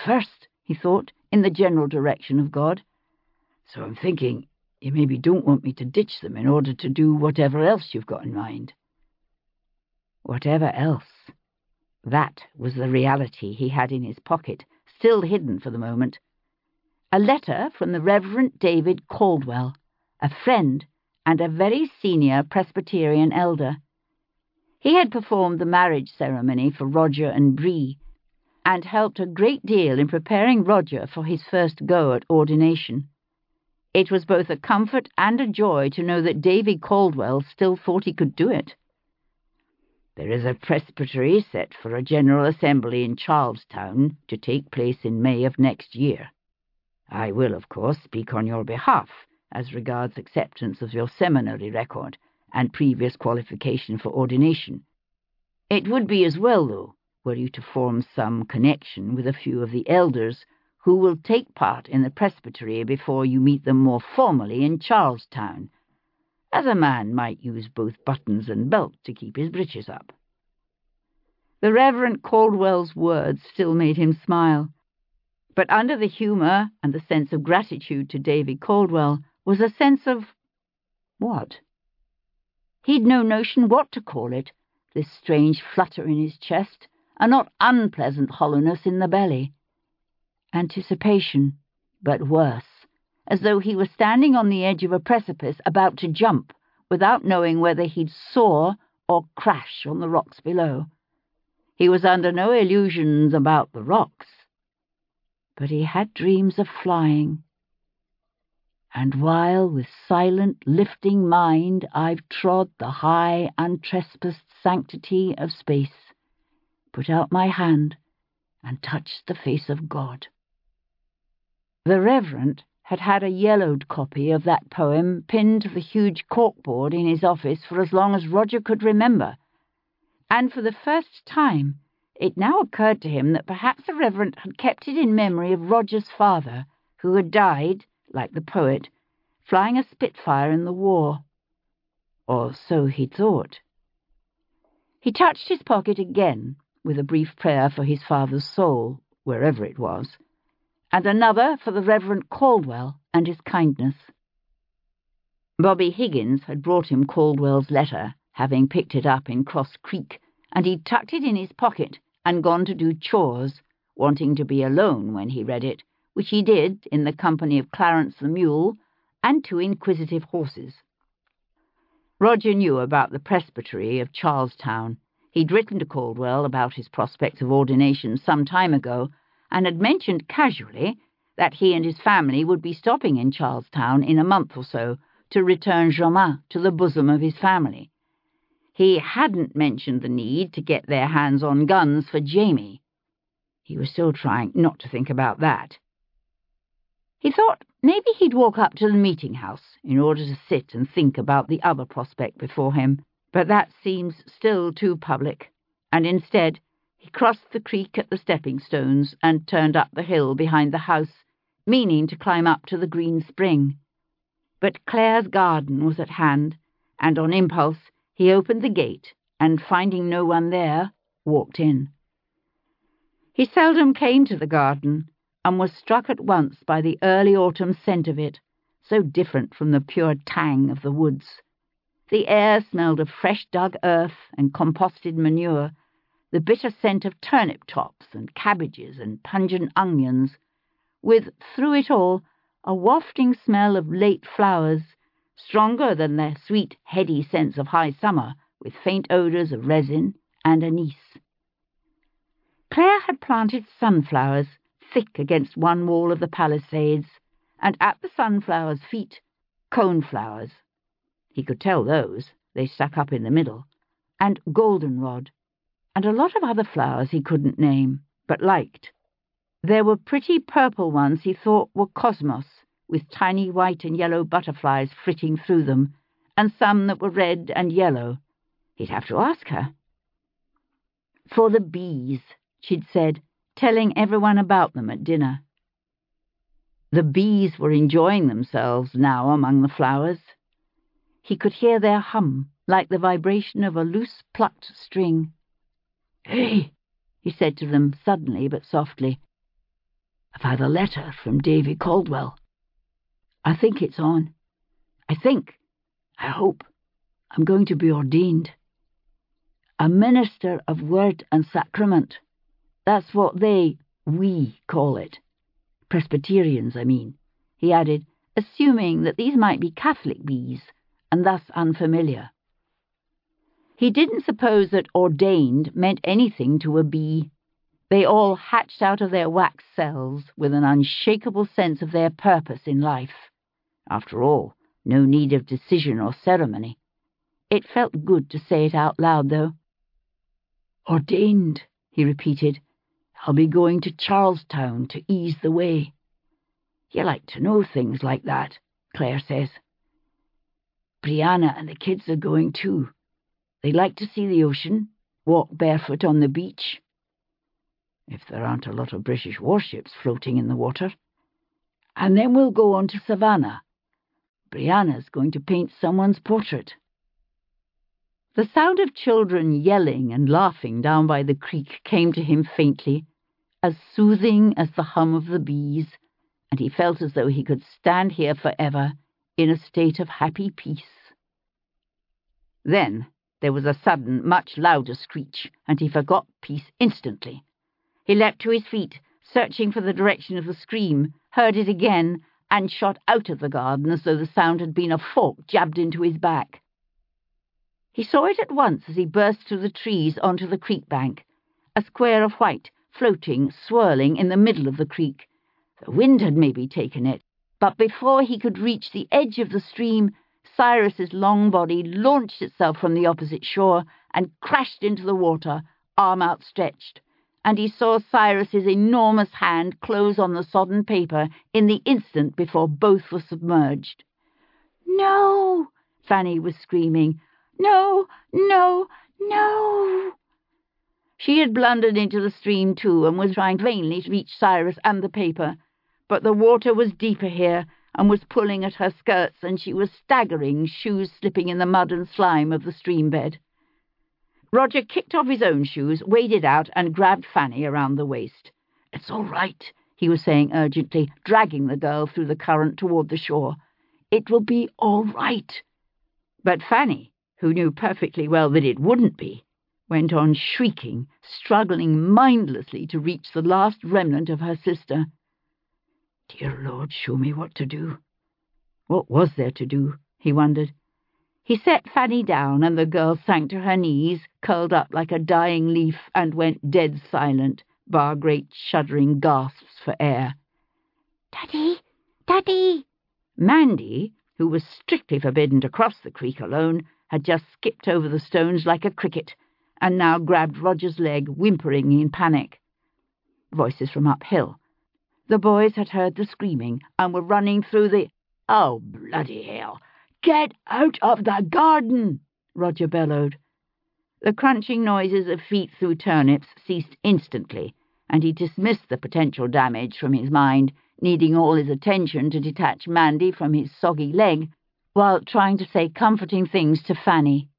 first, he thought, in the general direction of God. So I'm thinking you maybe don't want me to ditch them in order to do whatever else you've got in mind. Whatever else? That was the reality he had in his pocket, still hidden for the moment. A letter from the Reverend David Caldwell, a friend and a very senior Presbyterian elder. He had performed the marriage ceremony for Roger and Bree, and helped a great deal in preparing Roger for his first go at ordination. It was both a comfort and a joy to know that Davy Caldwell still thought he could do it. There is a presbytery set for a General Assembly in Charlestown to take place in May of next year. I will, of course, speak on your behalf as regards acceptance of your seminary record and previous qualification for ordination. It would be as well, though, were you to form some connection with a few of the elders who will take part in the presbytery before you meet them more formally in Charlestown, as a man might use both buttons and belt to keep his breeches up. The Reverend Caldwell's words still made him smile, but under the humour and the sense of gratitude to Davy Caldwell was a sense of... what? He'd no notion what to call it, this strange flutter in his chest, a not unpleasant hollowness in the belly. Anticipation, but worse, as though he was standing on the edge of a precipice about to jump, without knowing whether he'd soar or crash on the rocks below. He was under no illusions about the rocks, but he had dreams of flying. And while with silent, lifting mind I've trod the high, untrespassed sanctity of space, put out my hand and touched the face of God. The Reverend had had a yellowed copy of that poem pinned to the huge corkboard in his office for as long as Roger could remember, and for the first time it now occurred to him that perhaps the Reverend had kept it in memory of Roger's father, who had died, like the poet, flying a Spitfire in the war. Or so he thought. He touched his pocket again, with a brief prayer for his father's soul, wherever it was, and another for the Reverend Caldwell and his kindness. Bobby Higgins had brought him Caldwell's letter, having picked it up in Cross Creek, and he'd tucked it in his pocket and gone to do chores, wanting to be alone when he read it, which he did in the company of Clarence the mule and 2 inquisitive horses. Roger knew about the presbytery of Charlestown. He'd written to Caldwell about his prospects of ordination some time ago, and had mentioned casually that he and his family would be stopping in Charlestown in a month or so to return Germain to the bosom of his family. He hadn't mentioned the need to get their hands on guns for Jamie. He was still trying not to think about that. He thought maybe he'd walk up to the meeting house in order to sit and think about the other prospect before him, but that seems still too public, and instead he crossed the creek at the stepping stones and turned up the hill behind the house, meaning to climb up to the green spring. But Claire's garden was at hand, and on impulse he opened the gate and, finding no one there, walked in. He seldom came to the garden, and was struck at once by the early autumn scent of it, so different from the pure tang of the woods. The air smelled of fresh dug earth and composted manure, the bitter scent of turnip tops and cabbages and pungent onions, with, through it all, a wafting smell of late flowers, stronger than the sweet, heady scents of high summer, with faint odours of resin and anise. Claire had planted sunflowers thick against one wall of the palisades, and at the sunflowers' feet, coneflowers. He could tell those, they stuck up in the middle, and goldenrod, and a lot of other flowers he couldn't name, but liked. There were pretty purple ones he thought were cosmos, with tiny white and yellow butterflies flitting through them, and some that were red and yellow. He'd have to ask her. For the bees, she'd said, telling everyone about them at dinner. The bees were enjoying themselves now among the flowers. He could hear their hum, like the vibration of a loose-plucked string. "Hey," he said to them suddenly but softly. I've had a letter from Davy Caldwell. I think it's on. I hope, I'm going to be ordained. A minister of word and sacrament. That's what we call it. Presbyterians, I mean," he added, assuming that these might be Catholic bees, and thus unfamiliar. He didn't suppose that ordained meant anything to a bee. They all hatched out of their wax cells with an unshakable sense of their purpose in life. After all, no need of decision or ceremony. It felt good to say it out loud, though. "Ordained," he repeated. "I'll be going to Charlestown to ease the way." "You like to know things like that," Claire says. "Brianna and the kids are going too. They like to see the ocean, walk barefoot on the beach. If there aren't a lot of British warships floating in the water. And then we'll go on to Savannah. Brianna's going to paint someone's portrait." The sound of children yelling and laughing down by the creek came to him faintly, as soothing as the hum of the bees, and he felt as though he could stand here forever in a state of happy peace. Then there was a sudden, much louder screech, and he forgot peace instantly. He leapt to his feet, searching for the direction of the scream, heard it again, and shot out of the garden as though the sound had been a fork jabbed into his back. He saw it at once as he burst through the trees onto the creek bank, a square of white, floating, swirling in the middle of the creek. The wind had maybe taken it, but before he could reach the edge of the stream, Cyrus's long body launched itself from the opposite shore and crashed into the water, arm outstretched, and he saw Cyrus's enormous hand close on the sodden paper in the instant before both were submerged. "No!" Fanny was screaming. "No, no, no!" She had blundered into the stream too, and was trying vainly to reach Cyrus and the paper, but the water was deeper here and was pulling at her skirts, and she was staggering, shoes slipping in the mud and slime of the stream bed. Roger kicked off his own shoes, waded out, and grabbed Fanny around the waist. "It's all right," he was saying urgently, dragging the girl through the current toward the shore. "It will be all right." But Fanny, who knew perfectly well that it wouldn't be, went on shrieking, struggling mindlessly to reach the last remnant of her sister. Dear Lord, show me what to do. What was there to do, he wondered. He set Fanny down, and the girl sank to her knees, curled up like a dying leaf, and went dead silent, bar great shuddering gasps for air. "Daddy! Daddy!" Mandy, who was strictly forbidden to cross the creek alone, had just skipped over the stones like a cricket, and now grabbed Roger's leg, whimpering in panic. Voices from uphill. The boys had heard the screaming, and were running through the... "Oh, bloody hell! Get out of the garden!" Roger bellowed. The crunching noises of feet through turnips ceased instantly, and he dismissed the potential damage from his mind, needing all his attention to detach Mandy from his soggy leg, while trying to say comforting things to Fanny.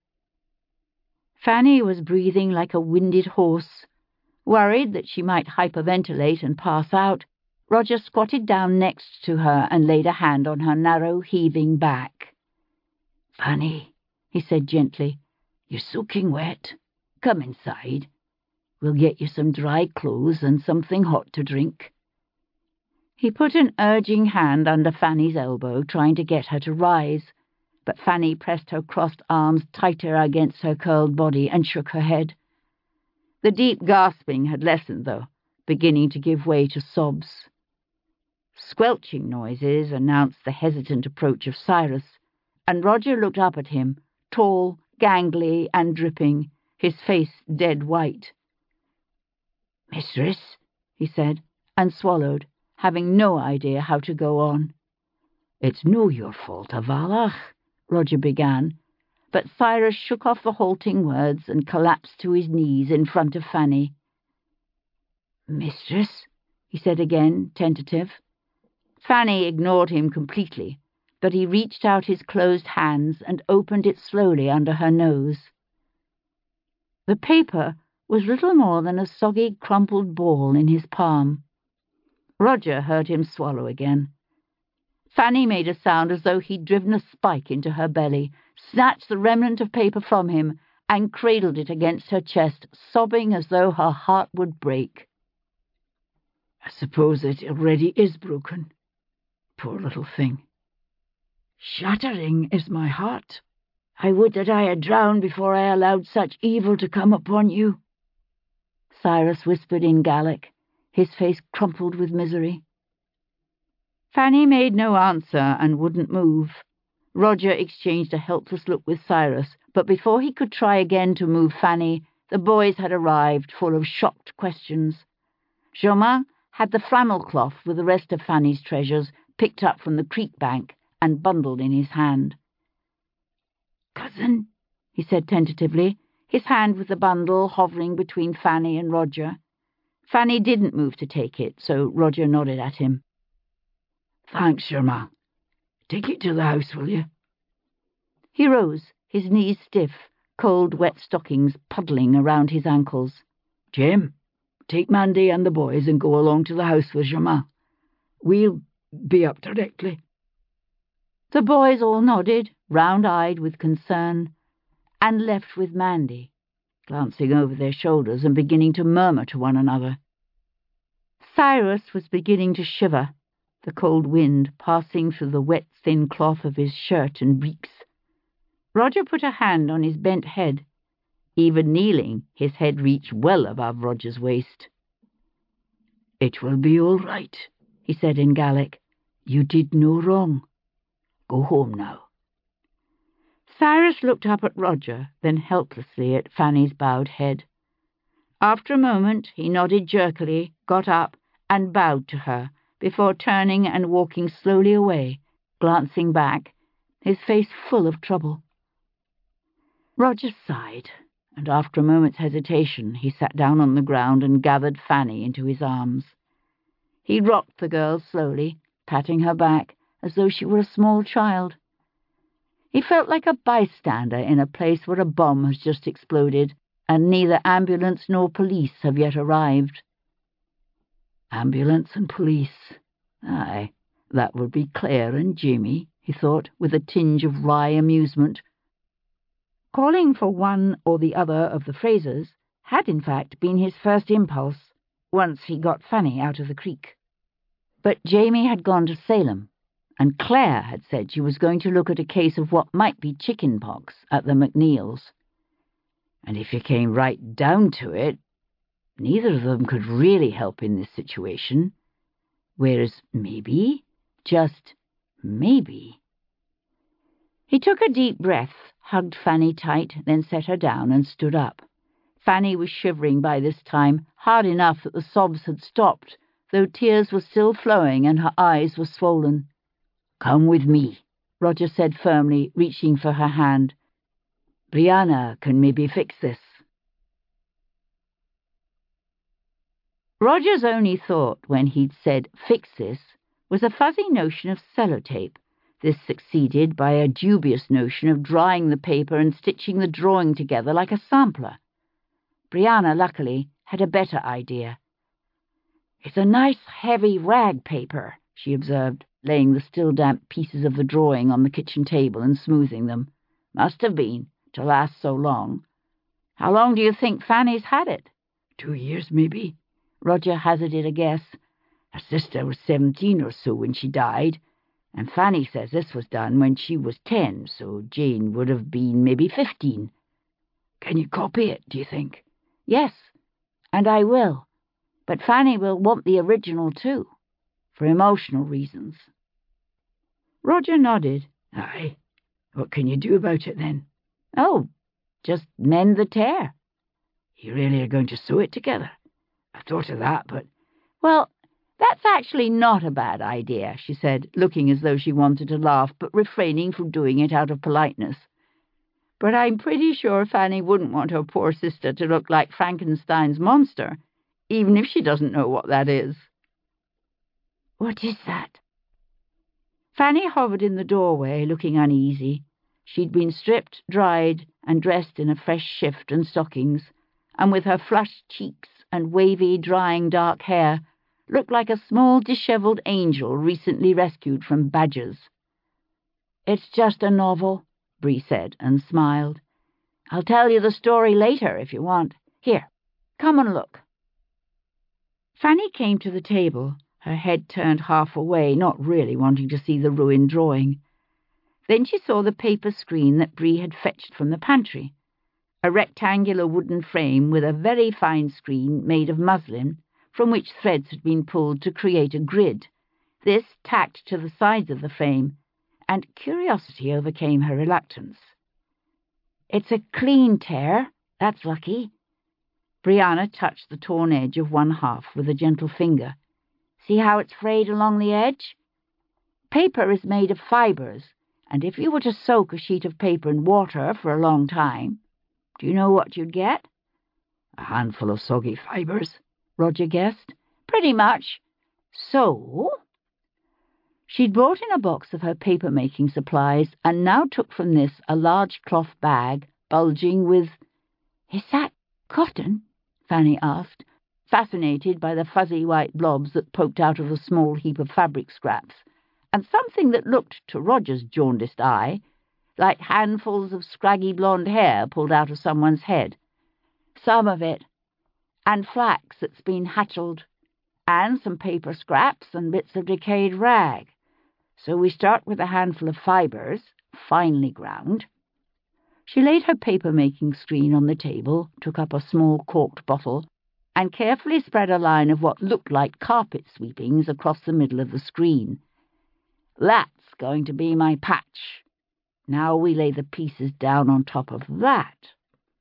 Fanny was breathing like a winded horse. Worried that she might hyperventilate and pass out, Roger squatted down next to her and laid a hand on her narrow, heaving back. "Fanny," he said gently, "you're soaking wet. Come inside. We'll get you some dry clothes and something hot to drink." He put an urging hand under Fanny's elbow, trying to get her to rise, but Fanny pressed her crossed arms tighter against her curled body and shook her head. The deep gasping had lessened, though, beginning to give way to sobs. Squelching noises announced the hesitant approach of Cyrus, and Roger looked up at him, tall, gangly, and dripping, his face dead white. "Mistress," he said, and swallowed, having no idea how to go on. "It's no your fault, Avalach," Roger began, but Cyrus shook off the halting words and collapsed to his knees in front of Fanny. "Mistress," he said again, tentative. Fanny ignored him completely, but he reached out his closed hands and opened it slowly under her nose. The paper was little more than a soggy, crumpled ball in his palm. Roger heard him swallow again. Fanny made a sound as though he'd driven a spike into her belly, snatched the remnant of paper from him, and cradled it against her chest, sobbing as though her heart would break. I suppose it already is broken. Poor little thing. Shattering is my heart. I would that I had drowned before I allowed such evil to come upon you. Cyrus whispered in Gaelic, his face crumpled with misery. Fanny made no answer and wouldn't move. Roger exchanged a helpless look with Cyrus, but before he could try again to move Fanny, the boys had arrived, full of shocked questions. Germain had the flannel cloth with the rest of Fanny's treasures picked up from the creek bank and bundled in his hand. "Cousin," he said tentatively, his hand with the bundle hovering between Fanny and Roger. Fanny didn't move to take it, so Roger nodded at him. "Thanks, Germain. Take it to the house, will you?" He rose, his knees stiff, cold, wet stockings puddling around his ankles. "Jim, take Mandy and the boys and go along to the house with Germain. We'll be up directly." The boys all nodded, round-eyed with concern, and left with Mandy, glancing over their shoulders and beginning to murmur to one another. Cyrus was beginning to shiver, the cold wind passing through the wet, thin cloth of his shirt and breeks. Roger put a hand on his bent head. Even kneeling, his head reached well above Roger's waist. "It will be all right," he said in Gaelic. "You did no wrong. Go home now." Cyrus looked up at Roger, then helplessly at Fanny's bowed head. After a moment, he nodded jerkily, got up, and bowed to her, before turning and walking slowly away, glancing back, his face full of trouble. Roger sighed, and after a moment's hesitation, he sat down on the ground and gathered Fanny into his arms. He rocked the girl slowly, patting her back, as though she were a small child. He felt like a bystander in a place where a bomb has just exploded, and neither ambulance nor police have yet arrived. Ambulance and police. Aye, that would be Claire and Jimmy, he thought, with a tinge of wry amusement. Calling for one or the other of the Frasers had in fact been his first impulse, once he got Fanny out of the creek. But Jamie had gone to Salem, and Claire had said she was going to look at a case of what might be chicken pox at the McNeils. And if you came right down to it, neither of them could really help in this situation, whereas maybe, just maybe... He took a deep breath, hugged Fanny tight, then set her down and stood up. Fanny was shivering by this time, hard enough that the sobs had stopped, though tears were still flowing and her eyes were swollen. "Come with me," Roger said firmly, reaching for her hand. "Brianna can maybe fix this." Roger's only thought when he'd said "fix this" was a fuzzy notion of sellotape. This succeeded by a dubious notion of drying the paper and stitching the drawing together like a sampler. Brianna, luckily, had a better idea. "It's a nice heavy rag paper," she observed, laying the still damp pieces of the drawing on the kitchen table and smoothing them. "Must have been, to last so long. How long do you think Fanny's had it?" 2 years, maybe. Roger hazarded a guess. Her sister was 17 or so when she died, and Fanny says this was done when she was 10, so Jane would have been maybe 15. Can you copy it, do you think? "Yes, and I will. But Fanny will want the original too, for emotional reasons." Roger nodded. "Aye. What can you do about it, then?" "Oh, just mend the tear." "You really are going to sew it together? I thought of that, but..." "Well, that's actually not a bad idea," she said, looking as though she wanted to laugh, but refraining from doing it out of politeness. "But I'm pretty sure Fanny wouldn't want her poor sister to look like Frankenstein's monster, even if she doesn't know what that is." "What is that?" Fanny hovered in the doorway, looking uneasy. She'd been stripped, dried, and dressed in a fresh shift and stockings, and with her flushed cheeks and wavy, drying dark hair, looked like a small dishevelled angel recently rescued from badgers. "It's just a novel," Bree said, and smiled. "I'll tell you the story later if you want. Here, come and look." Fanny came to the table, her head turned half away, not really wanting to see the ruined drawing. Then she saw the paper screen that Bree had fetched from the pantry, a rectangular wooden frame with a very fine screen made of muslin, from which threads had been pulled to create a grid, this tacked to the sides of the frame, and curiosity overcame her reluctance. "It's a clean tear, that's lucky." Brianna touched the torn edge of one half with a gentle finger. "See how it's frayed along the edge? Paper is made of fibres, and if you were to soak a sheet of paper in water for a long time, do you know what you'd get?" "A handful of soggy fibres," Roger guessed. "Pretty much. So—" She'd brought in a box of her paper-making supplies and now took from this a large cloth bag bulging with— "Is that cotton?" Fanny asked, fascinated by the fuzzy white blobs that poked out of a small heap of fabric scraps, and something that looked, to Roger's jaundiced eye, like handfuls of scraggy blonde hair pulled out of someone's head. "Some of it. And flax that's been hatchled, and some paper scraps and bits of decayed rag. So we start with a handful of fibres, finely ground." She laid her paper-making screen on the table, took up a small corked bottle, and carefully spread a line of what looked like carpet sweepings across the middle of the screen. "That's going to be my patch. Now we lay the pieces down on top of that."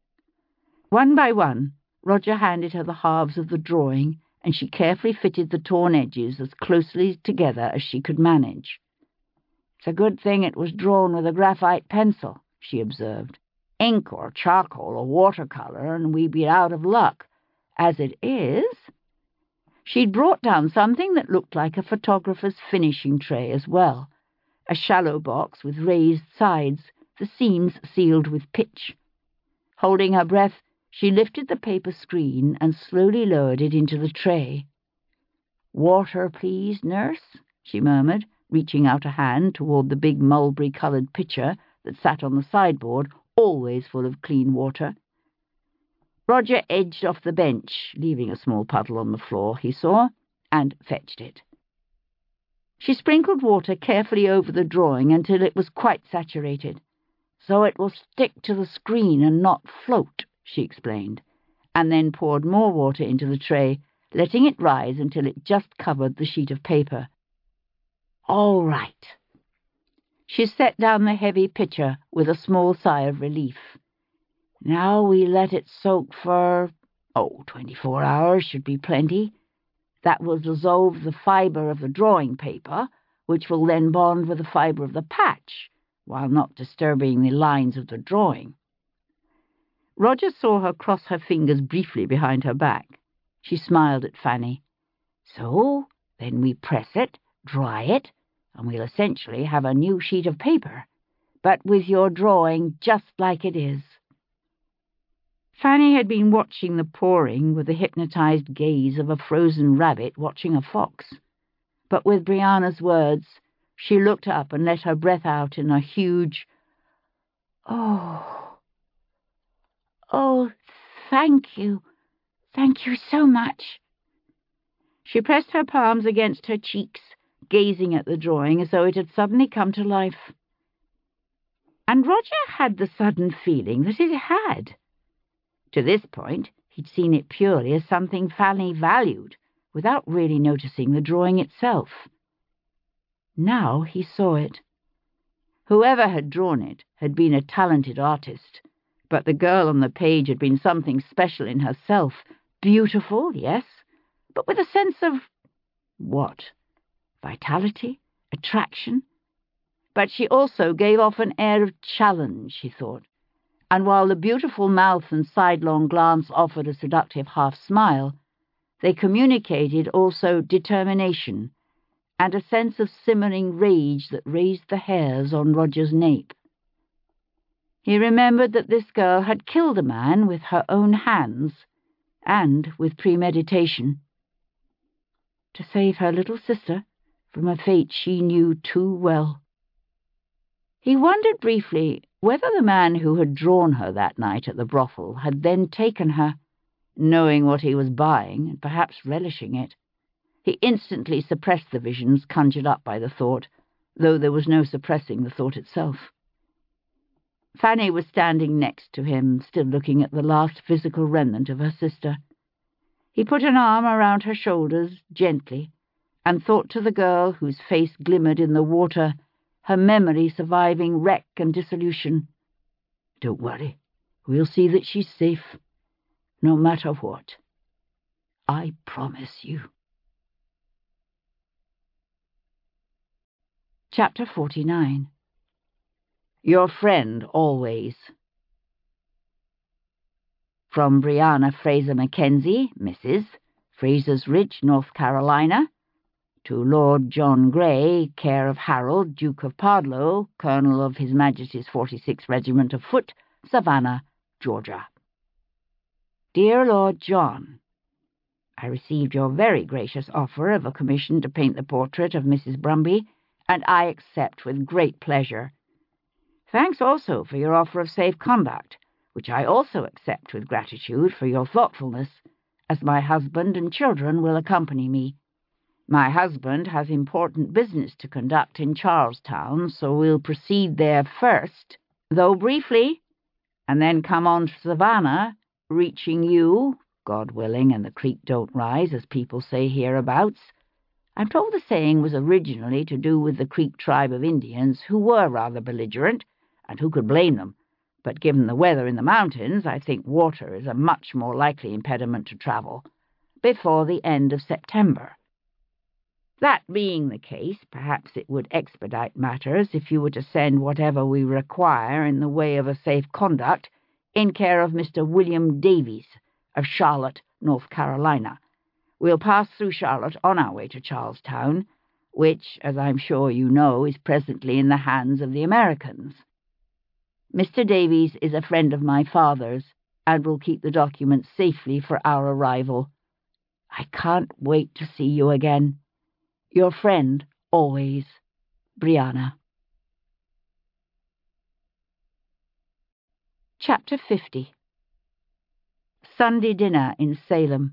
One by one, Roger handed her the halves of the drawing, and she carefully fitted the torn edges as closely together as she could manage. "It's a good thing it was drawn with a graphite pencil," she observed. "Ink or charcoal or watercolour, and we'd be out of luck. As it is—" She'd brought down something that looked like a photographer's finishing tray as well, a shallow box with raised sides, the seams sealed with pitch. Holding her breath, she lifted the paper screen and slowly lowered it into the tray. "Water, please, nurse," she murmured, reaching out a hand toward the big mulberry-coloured pitcher that sat on the sideboard, always full of clean water. Roger edged off the bench, leaving a small puddle on the floor, he saw, and fetched it. She sprinkled water carefully over the drawing until it was quite saturated. "So it will stick to the screen and not float," she explained, and then poured more water into the tray, letting it rise until it just covered the sheet of paper. "All right." She set down the heavy pitcher with a small sigh of relief. "Now we let it soak for, 24 hours should be plenty. That will dissolve the fibre of the drawing paper, which will then bond with the fibre of the patch, while not disturbing the lines of the drawing." Roger saw her cross her fingers briefly behind her back. She smiled at Fanny. "So then we press it, dry it, and we'll essentially have a new sheet of paper, but with your drawing just like it is." Fanny had been watching the pouring with the hypnotized gaze of a frozen rabbit watching a fox. But with Brianna's words, she looked up and let her breath out in a huge, "Oh, oh, thank you so much." She pressed her palms against her cheeks, gazing at the drawing as though it had suddenly come to life. And Roger had the sudden feeling that it had. To this point, he'd seen it purely as something Fanny valued, without really noticing the drawing itself. Now he saw it. Whoever had drawn it had been a talented artist, but the girl on the page had been something special in herself. Beautiful, yes, but with a sense of what? Vitality? Attraction? But she also gave off an air of challenge, she thought, and while the beautiful mouth and sidelong glance offered a seductive half-smile, they communicated also determination and a sense of simmering rage that raised the hairs on Roger's nape. He remembered that this girl had killed a man with her own hands, and with premeditation. to save her little sister from a fate she knew too well. He wondered briefly whether the man who had drawn her that night at the brothel had then taken her, knowing what he was buying and perhaps relishing it. He instantly suppressed the visions conjured up by the thought, though there was no suppressing the thought itself. Fanny was standing next to him, still looking at the last physical remnant of her sister. He put an arm around her shoulders gently, and thought to the girl whose face glimmered in the water, her memory surviving wreck and dissolution, "Don't worry, we'll see that she's safe, no matter what. I promise you." Chapter 49. Your friend always. From Brianna Fraser Mackenzie, Mrs., Fraser's Ridge, North Carolina, to Lord John Grey, care of Harold, Duke of Pardlow, Colonel of His Majesty's 46th Regiment of Foot, Savannah, Georgia. Dear Lord John, I received your very gracious offer of a commission to paint the portrait of Mrs. Brumby, and I accept with great pleasure. Thanks also for your offer of safe conduct, which I also accept with gratitude for your thoughtfulness, as my husband and children will accompany me. My husband has important business to conduct in Charlestown, so we'll proceed there first, though briefly, and then come on to Savannah, reaching you, God willing, and the creek don't rise, as people say hereabouts. I'm told the saying was originally to do with the Creek tribe of Indians, who were rather belligerent, and who could blame them? But given the weather in the mountains, I think water is a much more likely impediment to travel, before the end of September. That being the case, perhaps it would expedite matters if you were to send whatever we require in the way of a safe conduct in care of Mr. William Davies of Charlotte, North Carolina. We'll pass through Charlotte on our way to Charlestown, which, as I'm sure you know, is presently in the hands of the Americans. Mr. Davies is a friend of my father's, and will keep the documents safely for our arrival. I can't wait to see you again. Your friend, always, Brianna. Chapter 50. Sunday dinner in Salem.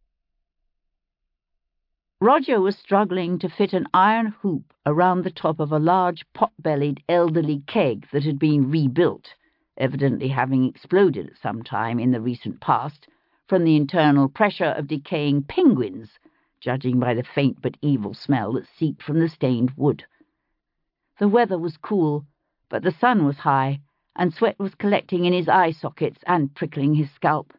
Roger was struggling to fit an iron hoop around the top of a large pot-bellied elderly keg that had been rebuilt, evidently having exploded at some time in the recent past from the internal pressure of decaying penguins, judging by the faint but evil smell that seeped from the stained wood. The weather was cool, but the sun was high, and sweat was collecting in his eye sockets and prickling his scalp.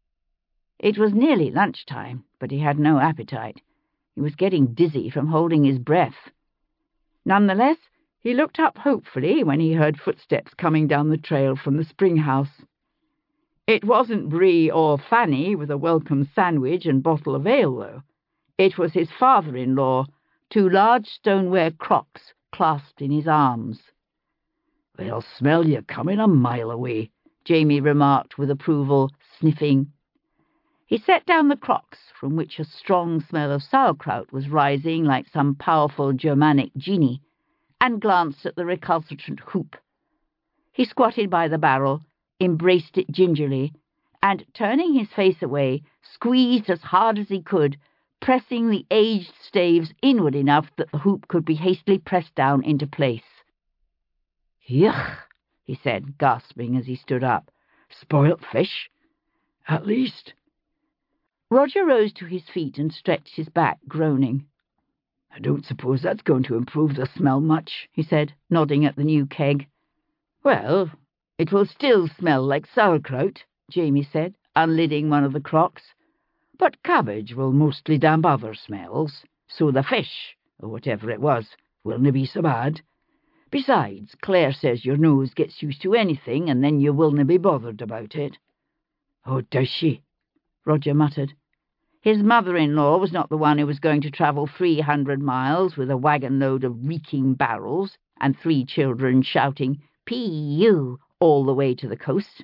It was nearly lunchtime, but he had no appetite. He was getting dizzy from holding his breath. Nonetheless, he looked up hopefully when he heard footsteps coming down the trail from the spring house. It wasn't Bree or Fanny with a welcome sandwich and bottle of ale, though. It was his father-in-law, two large stoneware crocks clasped in his arms. "They'll smell you coming a mile away," Jamie remarked with approval, sniffing. He set down the crocks, from which a strong smell of sauerkraut was rising like some powerful Germanic genie, and glanced at the recalcitrant hoop. He squatted by the barrel, embraced it gingerly, and, turning his face away, squeezed as hard as he could, pressing the aged staves inward enough that the hoop could be hastily pressed down into place. "Yuck," he said, gasping as he stood up. "Spoilt fish, at least." Roger rose to his feet and stretched his back, groaning. "I don't suppose that's going to improve the smell much," he said, nodding at the new keg. "Well, it will still smell like sauerkraut," Jamie said, unlidding one of the crocks. "But cabbage will mostly damp other smells, so the fish, or whatever it was, willna be so bad. Besides, Claire says your nose gets used to anything, and then you willna be bothered about it." "Oh, does she?" Roger muttered. His mother-in-law was not the one who was going to travel 300 miles with a wagon-load of reeking barrels and 3 children shouting "P.U." all the way to the coast.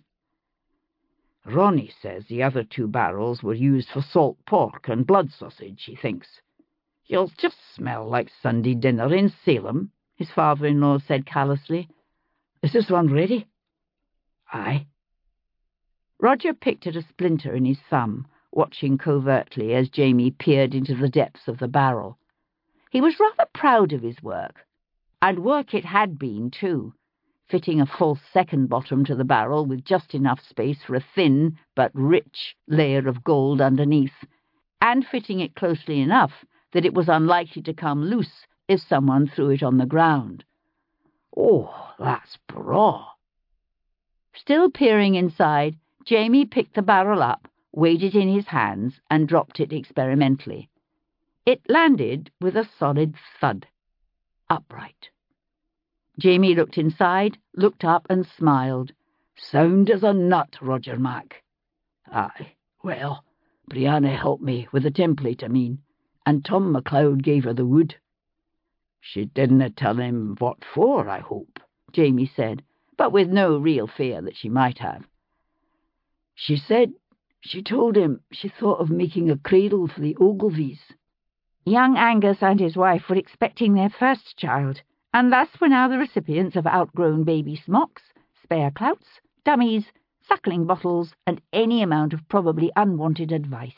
"Ronnie says the other 2 barrels were used for salt pork and blood sausage, he thinks," You'll just smell like Sunday dinner in Salem, his father-in-law said callously. Is this one ready? Aye. Roger picked at a splinter in his thumb, watching covertly as Jamie peered into the depths of the barrel. He was rather proud of his work, and work it had been, too, fitting a false second bottom to the barrel with just enough space for a thin but rich layer of gold underneath, and fitting it closely enough that it was unlikely to come loose if someone threw it on the ground. Oh, that's braw. Still peering inside, Jamie picked the barrel up, weighed it in his hands, and dropped it experimentally. It landed with a solid thud, upright. Jamie looked inside, looked up, and smiled. Sound as a nut, Roger Mac. Aye, well, Brianna helped me with the template, and Tom MacLeod gave her the wood. She didn't tell him what for, I hope, Jamie said, but with no real fear that she might have. She said she told him she thought of making a cradle for the Ogilvies. Young Angus and his wife were expecting their first child, and thus were now the recipients of outgrown baby smocks, spare clouts, dummies, suckling bottles, and any amount of probably unwanted advice.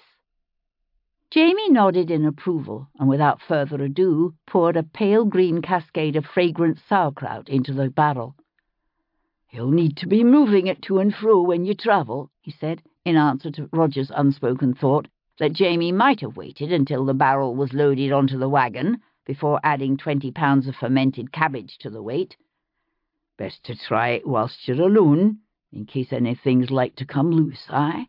Jamie nodded in approval, and without further ado poured a pale green cascade of fragrant sauerkraut into the barrel. You'll need to be moving it to and fro when you travel, he said, in answer to Roger's unspoken thought that Jamie might have waited until the barrel was loaded onto the wagon before adding 20 pounds of fermented cabbage to the weight. Best to try it whilst you're alone, in case anything's like to come loose, aye?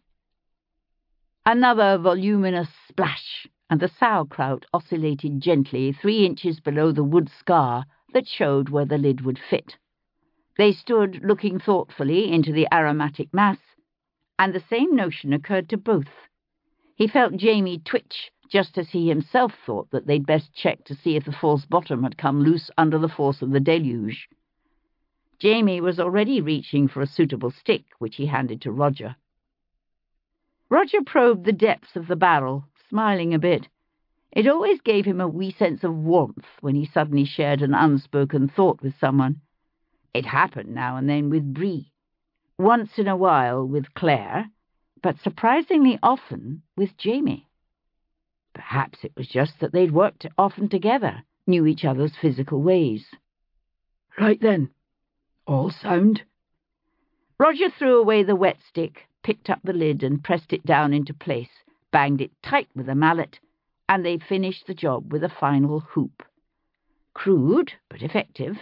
Another voluminous splash, and the sauerkraut oscillated gently 3 inches below the wood scar that showed where the lid would fit. They stood looking thoughtfully into the aromatic mass, and the same notion occurred to both. He felt Jamie twitch, just as he himself thought that they'd best check to see if the false bottom had come loose under the force of the deluge. Jamie was already reaching for a suitable stick, which he handed to Roger. Roger probed the depths of the barrel, smiling a bit. It always gave him a wee sense of warmth when he suddenly shared an unspoken thought with someone. It happened now and then with Bree, once in a while with Claire, but surprisingly often with Jamie. Perhaps it was just that they'd worked often together, knew each other's physical ways. Right then, all sound? Roger threw away the wet stick, picked up the lid and pressed it down into place, banged it tight with a mallet, and they finished the job with a final hoop. Crude, but effective.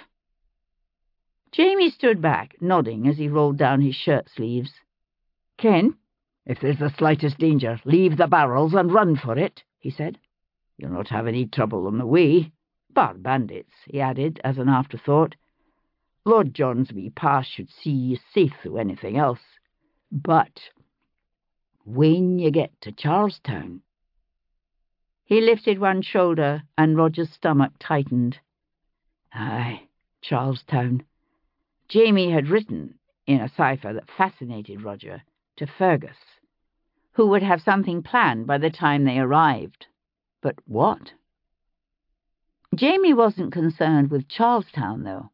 Jamie stood back, nodding as he rolled down his shirt sleeves. Ken, if there's the slightest danger, leave the barrels and run for it, he said. You'll not have any trouble on the way. Bar bandits, he added as an afterthought. Lord John's wee pass should see you safe through anything else. But when you get to Charlestown... He lifted one shoulder, and Roger's stomach tightened. Aye, Charlestown. Jamie had written, in a cipher that fascinated Roger, to Fergus, who would have something planned by the time they arrived. But what? Jamie wasn't concerned with Charlestown, though.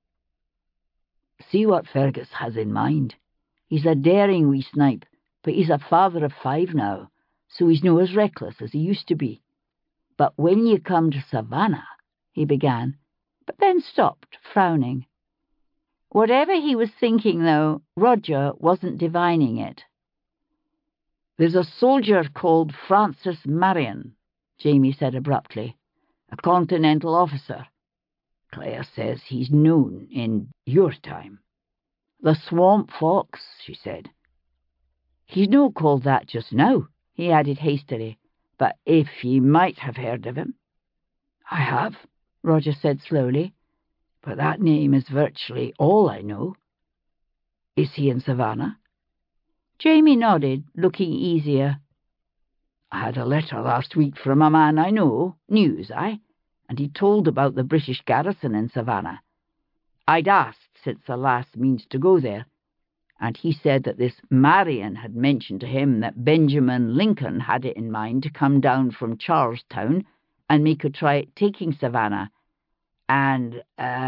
See what Fergus has in mind. He's a daring wee snipe, but he's a father of 5 now, so he's no as reckless as he used to be. But when you come to Savannah, he began, but then stopped, frowning. Whatever he was thinking, though, Roger wasn't divining it. There's a soldier called Francis Marion, Jamie said abruptly, a Continental officer. Claire says he's known in your time. The Swamp Fox, she said. He's no called that just now, he added hastily, but if ye might have heard of him. I have, Roger said slowly, but that name is virtually all I know. Is he in Savannah? Jamie nodded, looking easier. I had a letter last week from a man I know, news, and he told about the British garrison in Savannah. I'd asked since the last means to go there, and he said that this Marion had mentioned to him that Benjamin Lincoln had it in mind to come down from Charlestown and me could try taking Savannah. And,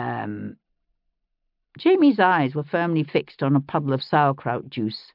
Jamie's eyes were firmly fixed on a puddle of sauerkraut juice.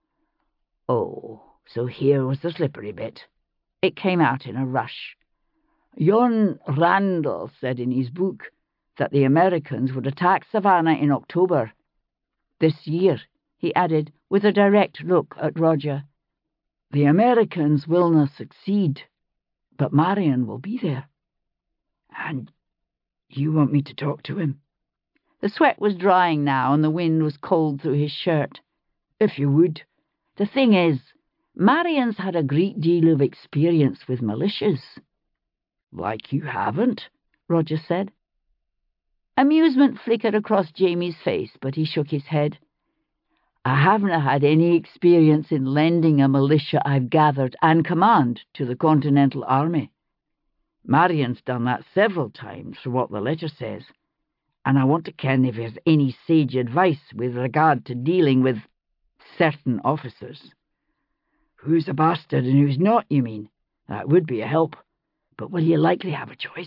Oh, so here was the slippery bit. It came out in a rush. Yon Randall said in his book that the Americans would attack Savannah in October. This year, he added, with a direct look at Roger. The Americans will not succeed, but Marion will be there. And you want me to talk to him? The sweat was drying now, and the wind was cold through his shirt. If you would. The thing is, Marion's had a great deal of experience with militias. Like you haven't, Roger said. Amusement flickered across Jamie's face, but he shook his head. I haven't had any experience in lending a militia I've gathered and command to the Continental Army. Marion's done that several times, for what the letter says, and I want to ken if there's any sage advice with regard to dealing with certain officers. Who's a bastard and who's not, you mean? That would be a help, but will you likely have a choice?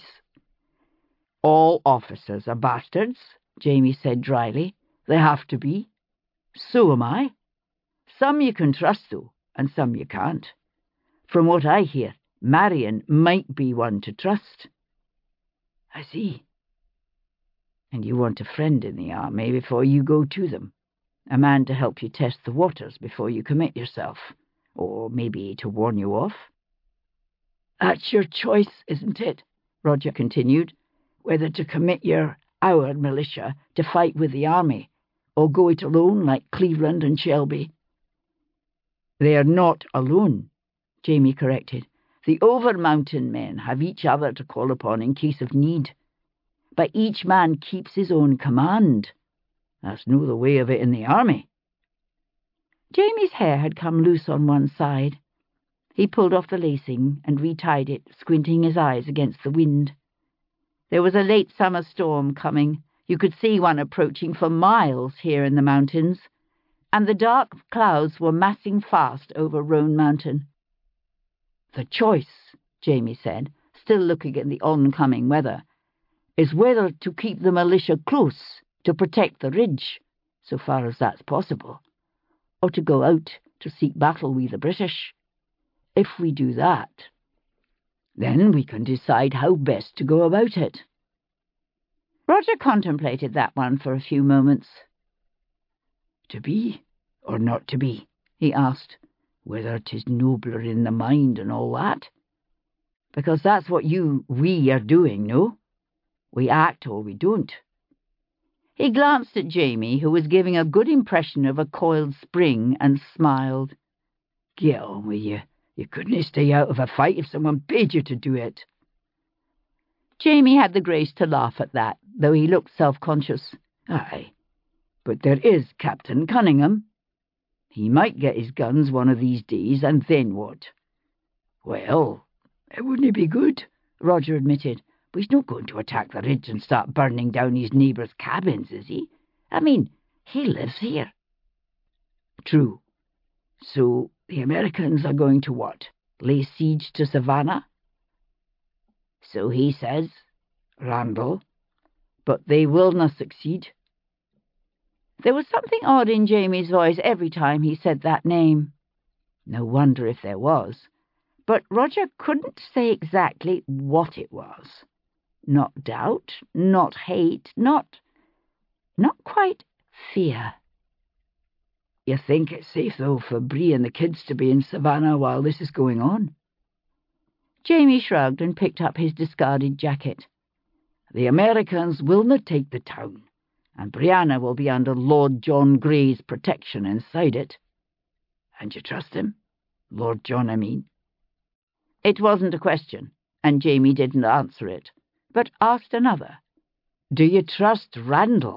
All officers are bastards, Jamie said dryly. They have to be. So am I. Some you can trust, though, and some you can't. From what I hear, Marion might be one to trust. I see. And you want a friend in the army before you go to them. A man to help you test the waters before you commit yourself, or maybe to warn you off. That's your choice, isn't it? Roger continued. Whether to commit our militia to fight with the army, or go it alone like Cleveland and Shelby. They are not alone, Jamie corrected. The over-mountain men have each other to call upon in case of need. But each man keeps his own command. That's no the way of it in the army. Jamie's hair had come loose on one side. He pulled off the lacing and retied it, squinting his eyes against the wind. There was a late summer storm coming. You could see one approaching for miles here in the mountains, and the dark clouds were massing fast over Roan Mountain. The choice, Jamie said, still looking at the oncoming weather, is whether to keep the militia close to protect the ridge, so far as that's possible, or to go out to seek battle with the British. If we do that, then we can decide how best to go about it. Roger contemplated that one for a few moments. To be or not to be, he asked, whether 'tis nobler in the mind and all that. Because that's what we are doing, no? We act or we don't. He glanced at Jamie, who was giving a good impression of a coiled spring, and smiled. Get on with you. You couldn't stay out of a fight if someone paid you to do it. Jamie had the grace to laugh at that, though he looked self-conscious. Aye, but there is Captain Cunningham. He might get his guns one of these days, and then what? Well, it wouldn't be good, Roger admitted, but he's not going to attack the ridge and start burning down his neighbours' cabins, is he? I mean, he lives here. True. So the Americans are going to what? Lay siege to Savannah? So he says, Randall, but they will not succeed. There was something odd in Jamie's voice every time he said that name. No wonder if there was, but Roger couldn't say exactly what it was. Not doubt, not hate, not quite fear. You think it's safe, though, for Bree and the kids to be in Savannah while this is going on? Jamie shrugged and picked up his discarded jacket. The Americans will not take the town, and Brianna will be under Lord John Grey's protection inside it. And you trust him? Lord John, I mean. It wasn't a question, and Jamie didn't answer it, but asked another. Do you trust Randall?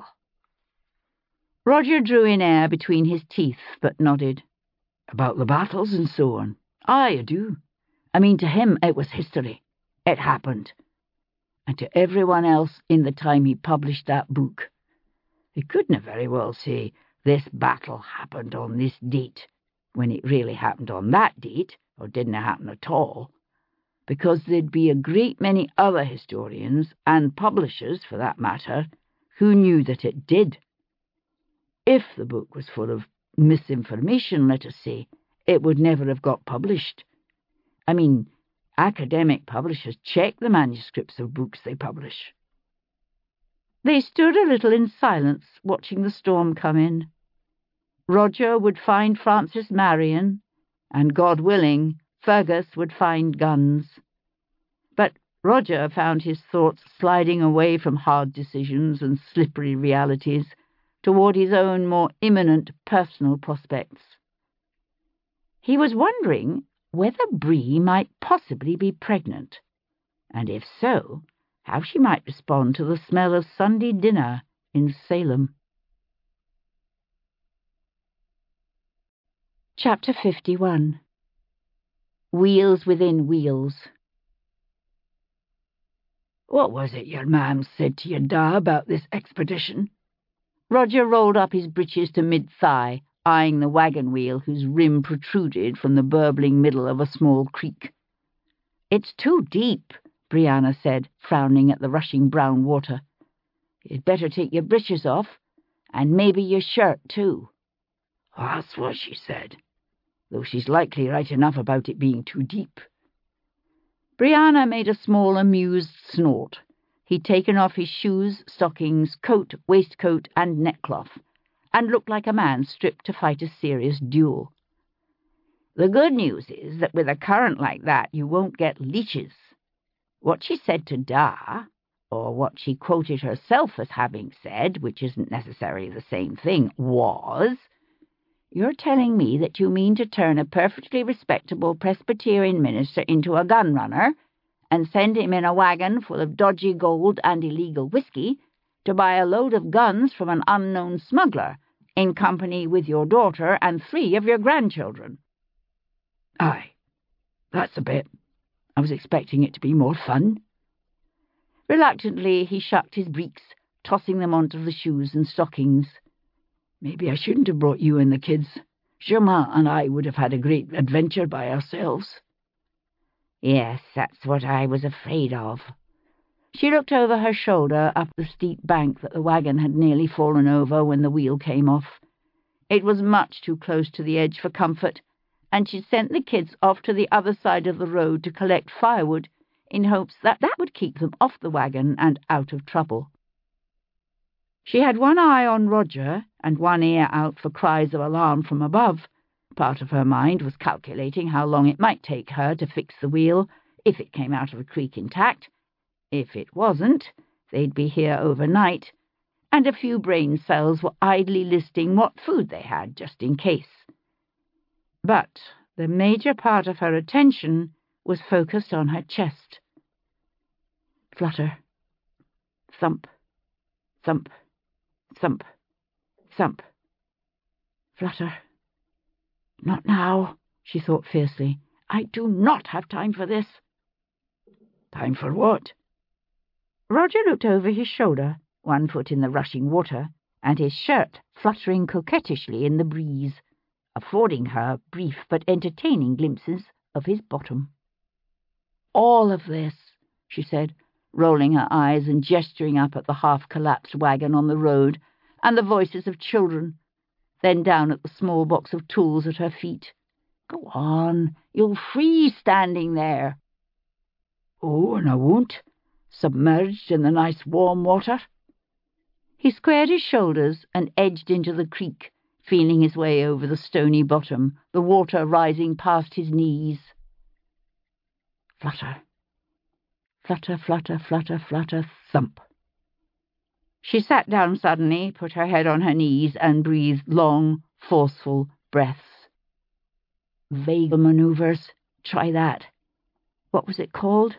Roger drew in air between his teeth, but nodded. About the battles and so on. Aye, I do. I mean, to him it was history. It happened. And to everyone else in the time he published that book. He couldn't very well say, this battle happened on this date, when it really happened on that date, or didn't happen at all. because there'd be a great many other historians, and publishers for that matter, who knew that it did. If the book was full of misinformation, let us say, it would never have got published. I mean, academic publishers check the manuscripts of books they publish. They stood a little in silence, watching the storm come in. Roger would find Francis Marion, and, God willing, Fergus would find guns. But Roger found his thoughts sliding away from hard decisions and slippery realities toward his own more imminent personal prospects. He was wondering whether Bree might possibly be pregnant, and if so, how she might respond to the smell of Sunday dinner in Salem. Chapter 51. Wheels Within Wheels. What was it your mam said to your da about this expedition? Roger rolled up his breeches to mid-thigh, eyeing the wagon wheel whose rim protruded from the burbling middle of a small creek. "It's too deep," Brianna said, frowning at the rushing brown water. "You'd better take your breeches off, and maybe your shirt, too." That's what she said, though she's likely right enough about it being too deep. Brianna made a small, amused snort. He'd taken off his shoes, stockings, coat, waistcoat, and neckcloth, and looked like a man stripped to fight a serious duel. "The good news is that with a current like that you won't get leeches. What she said to Da, or what she quoted herself as having said, which isn't necessarily the same thing, was, 'You're telling me that you mean to turn a perfectly respectable Presbyterian minister into a gun runner and send him in a wagon full of dodgy gold and illegal whiskey to buy a load of guns from an unknown smuggler in company with your daughter and 3 of your grandchildren.'" "Aye, that's a bit. I was expecting it to be more fun." Reluctantly, he shucked his breeks, tossing them onto the shoes and stockings. "Maybe I shouldn't have brought you and the kids. Germain and I would have had a great adventure by ourselves." "Yes, that's what I was afraid of." She looked over her shoulder up the steep bank that the wagon had nearly fallen over when the wheel came off. It was much too close to the edge for comfort, and she sent the kids off to the other side of the road to collect firewood in hopes that would keep them off the wagon and out of trouble. She had one eye on Roger and one ear out for cries of alarm from above. Part of her mind was calculating how long it might take her to fix the wheel if it came out of the creek intact. If it wasn't, they'd be here overnight, and a few brain cells were idly listing what food they had just in case. But the major part of her attention was focused on her chest. Flutter. Thump. Thump. Thump. Thump. Flutter. "Not now," she thought fiercely. "I do not have time for this." "Time for what?" Roger looked over his shoulder, 1 foot in the rushing water, and his shirt fluttering coquettishly in the breeze, affording her brief but entertaining glimpses of his bottom. "All of this," she said, rolling her eyes and gesturing up at the half-collapsed wagon on the road and the voices of children, then down at the small box of tools at her feet. "Go on, you'll freeze standing there." "Oh, and I won't, submerged in the nice warm water." He squared his shoulders and edged into the creek, feeling his way over the stony bottom, the water rising past his knees. Flutter. Flutter, flutter, flutter, flutter, thump. She sat down suddenly, put her head on her knees, and breathed long, forceful breaths. Vagal maneuvers. Try that. What was it called?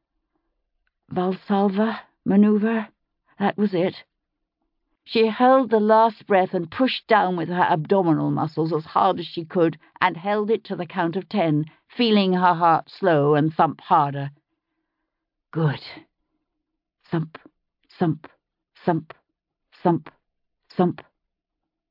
Valsalva maneuver? That was it. She held the last breath and pushed down with her abdominal muscles as hard as she could, and held it to the count of 10, feeling her heart slow and thump harder. Good. Thump, thump, thump, thump, thump.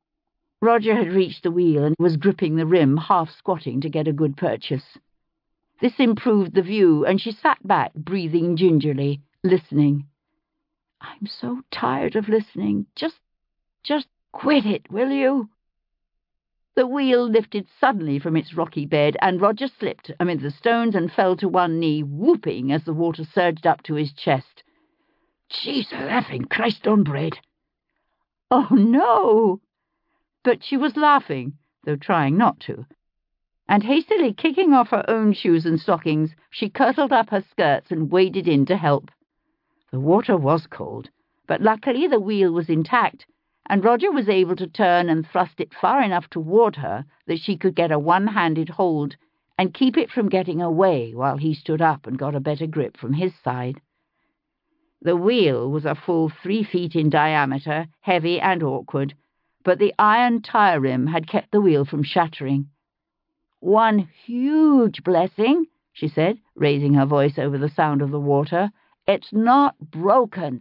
Roger had reached the wheel and was gripping the rim, half squatting to get a good purchase. This improved the view, and she sat back, breathing gingerly, listening. "I'm so tired of listening. Just quit it, will you?" The wheel lifted suddenly from its rocky bed, and Roger slipped amid the stones and fell to one knee, whooping as the water surged up to his chest. "Jesus effing Christ on bread!" "Oh, no!" But she was laughing, though trying not to. And hastily kicking off her own shoes and stockings, she curled up her skirts and waded in to help. The water was cold, but luckily the wheel was intact, and Roger was able to turn and thrust it far enough toward her that she could get a one-handed hold and keep it from getting away while he stood up and got a better grip from his side. The wheel was a full 3 feet in diameter, heavy and awkward, but the iron tire rim had kept the wheel from shattering. "One huge blessing," she said, raising her voice over the sound of the water. "It's not broken."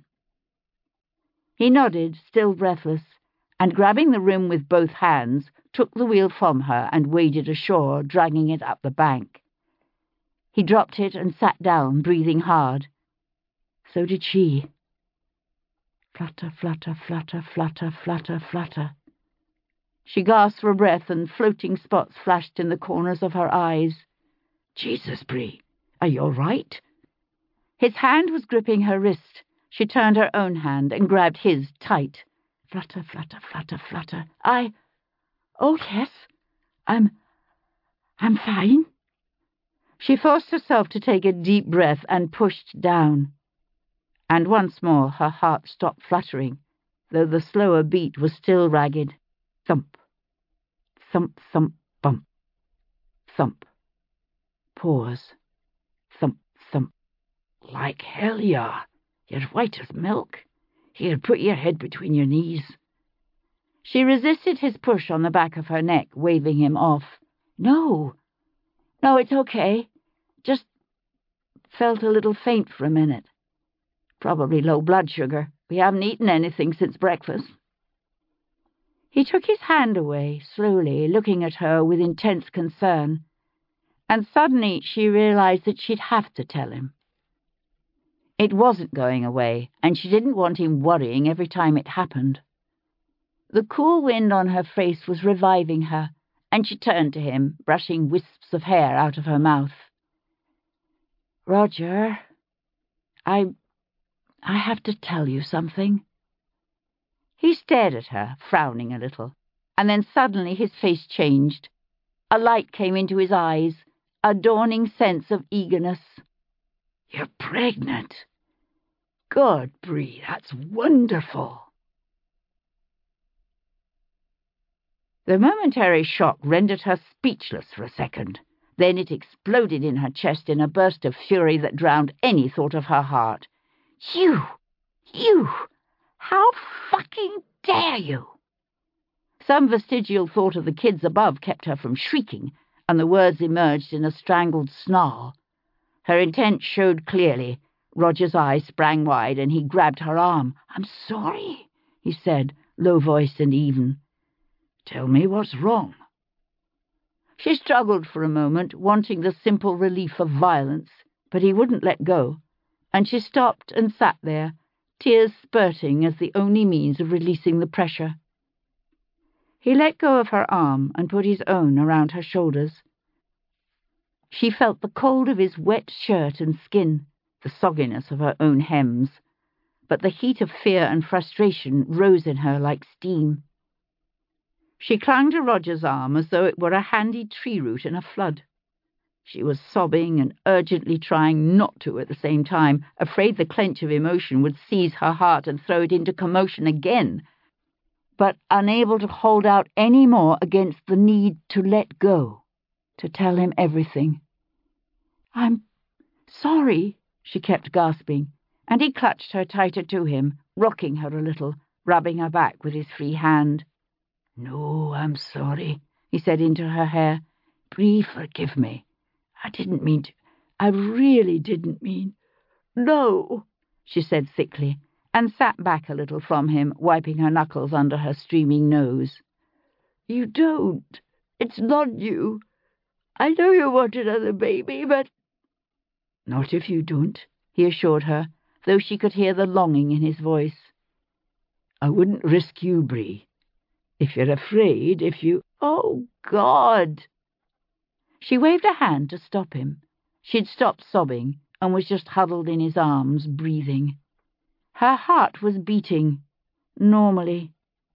He nodded, still breathless, and grabbing the rim with both hands, took the wheel from her and waded ashore, dragging it up the bank. He dropped it and sat down, breathing hard. So did she. Flutter, flutter, flutter, flutter, flutter, flutter. She gasped for breath, and floating spots flashed in the corners of her eyes. "Jesus, Bree, are you all right?" His hand was gripping her wrist. She turned her own hand and grabbed his tight. Flutter, flutter, flutter, flutter. Oh, yes. I'm fine." She forced herself to take a deep breath and pushed down. And once more her heart stopped fluttering, though the slower beat was still ragged. Thump, thump, thump, bump, thump. Pause. Thump, thump. "Like hell you are. You're white as milk. Here, put your head between your knees." She resisted his push on the back of her neck, waving him off. No, it's okay. Just felt a little faint for a minute. Probably low blood sugar. We haven't eaten anything since breakfast." He took his hand away, slowly, looking at her with intense concern, and suddenly she realized that she'd have to tell him. It wasn't going away, and she didn't want him worrying every time it happened. The cool wind on her face was reviving her, and she turned to him, brushing wisps of hair out of her mouth. "Roger, I have to tell you something." He stared at her, frowning a little, and then suddenly his face changed. A light came into his eyes, a dawning sense of eagerness. "You're pregnant. God, Bree, that's wonderful." The momentary shock rendered her speechless for a second. Then it exploded in her chest in a burst of fury that drowned any thought of her heart. You! How fucking dare you!" Some vestigial thought of the kids above kept her from shrieking, and the words emerged in a strangled snarl. Her intent showed clearly. Roger's eyes sprang wide, and he grabbed her arm. "I'm sorry," he said, low-voiced and even. "Tell me what's wrong." She struggled for a moment, wanting the simple relief of violence, but he wouldn't let go, and she stopped and sat there, tears spurting as the only means of releasing the pressure. He let go of her arm and put his own around her shoulders. She felt the cold of his wet shirt and skin, the sogginess of her own hems, but the heat of fear and frustration rose in her like steam. She clung to Roger's arm as though it were a handy tree root in a flood. She was sobbing and urgently trying not to at the same time, afraid the clench of emotion would seize her heart and throw it into commotion again, but unable to hold out any more against the need to let go, to tell him everything. "I'm sorry," she kept gasping, and he clutched her tighter to him, rocking her a little, rubbing her back with his free hand. "No, I'm sorry," he said into her hair. "Bree, forgive me. I didn't mean to. I really didn't mean." "No," she said thickly, and sat back a little from him, wiping her knuckles under her streaming nose. "You don't. It's not you. I know you want another baby, but—" "Not if you don't," he assured her, though she could hear the longing in his voice. "I wouldn't risk you, Bree. If you're afraid, if you—" "Oh, God!" She waved a hand to stop him. She'd stopped sobbing and was just huddled in his arms, breathing. Her heart was beating normally.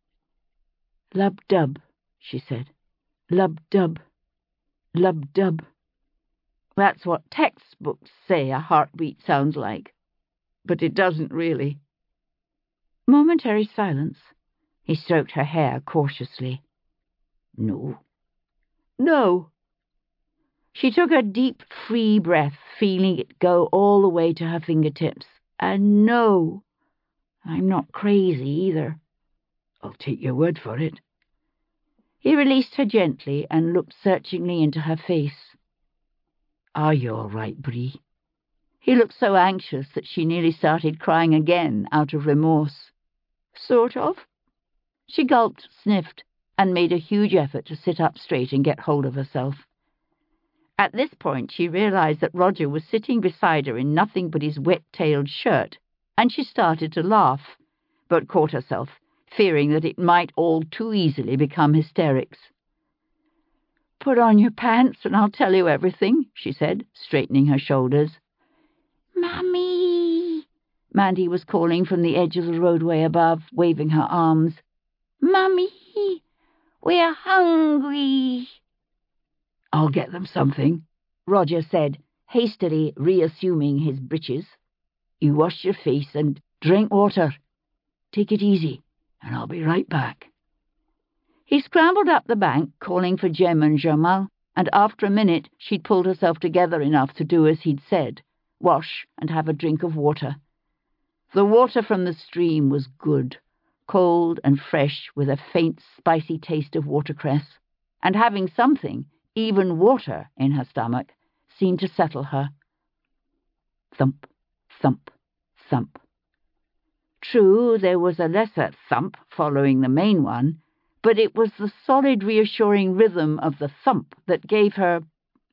"Lub-dub," she said. "Lub-dub. Lub-dub." That's what textbooks say a heartbeat sounds like. But it doesn't really. Momentary silence. He stroked her hair cautiously. "No." "No." She took a deep, free breath, feeling it go all the way to her fingertips. And no. I'm not crazy either. "I'll take your word for it." He released her gently and looked searchingly into her face. "Are you all right, Bree?" He looked so anxious that she nearly started crying again out of remorse. "Sort of." She gulped, sniffed, and made a huge effort to sit up straight and get hold of herself. At this point, she realized that Roger was sitting beside her in nothing but his wet-tailed shirt, and she started to laugh, but caught herself, fearing that it might all too easily become hysterics. "Put on your pants and I'll tell you everything," she said, straightening her shoulders. "Mummy!" Mandy was calling from the edge of the roadway above, waving her arms. "Mummy, we're hungry." "I'll get them something," Roger said, hastily reassuming his breeches. "You wash your face and drink water. Take it easy, and I'll be right back." He scrambled up the bank, calling for Jem and Jamal, and after a minute she'd pulled herself together enough to do as he'd said, wash and have a drink of water. The water from the stream was good, cold and fresh with a faint, spicy taste of watercress, and having something, even water, in her stomach seemed to settle her. Thump, thump, thump. True, there was a lesser thump following the main one, but it was the solid, reassuring rhythm of the thump that gave her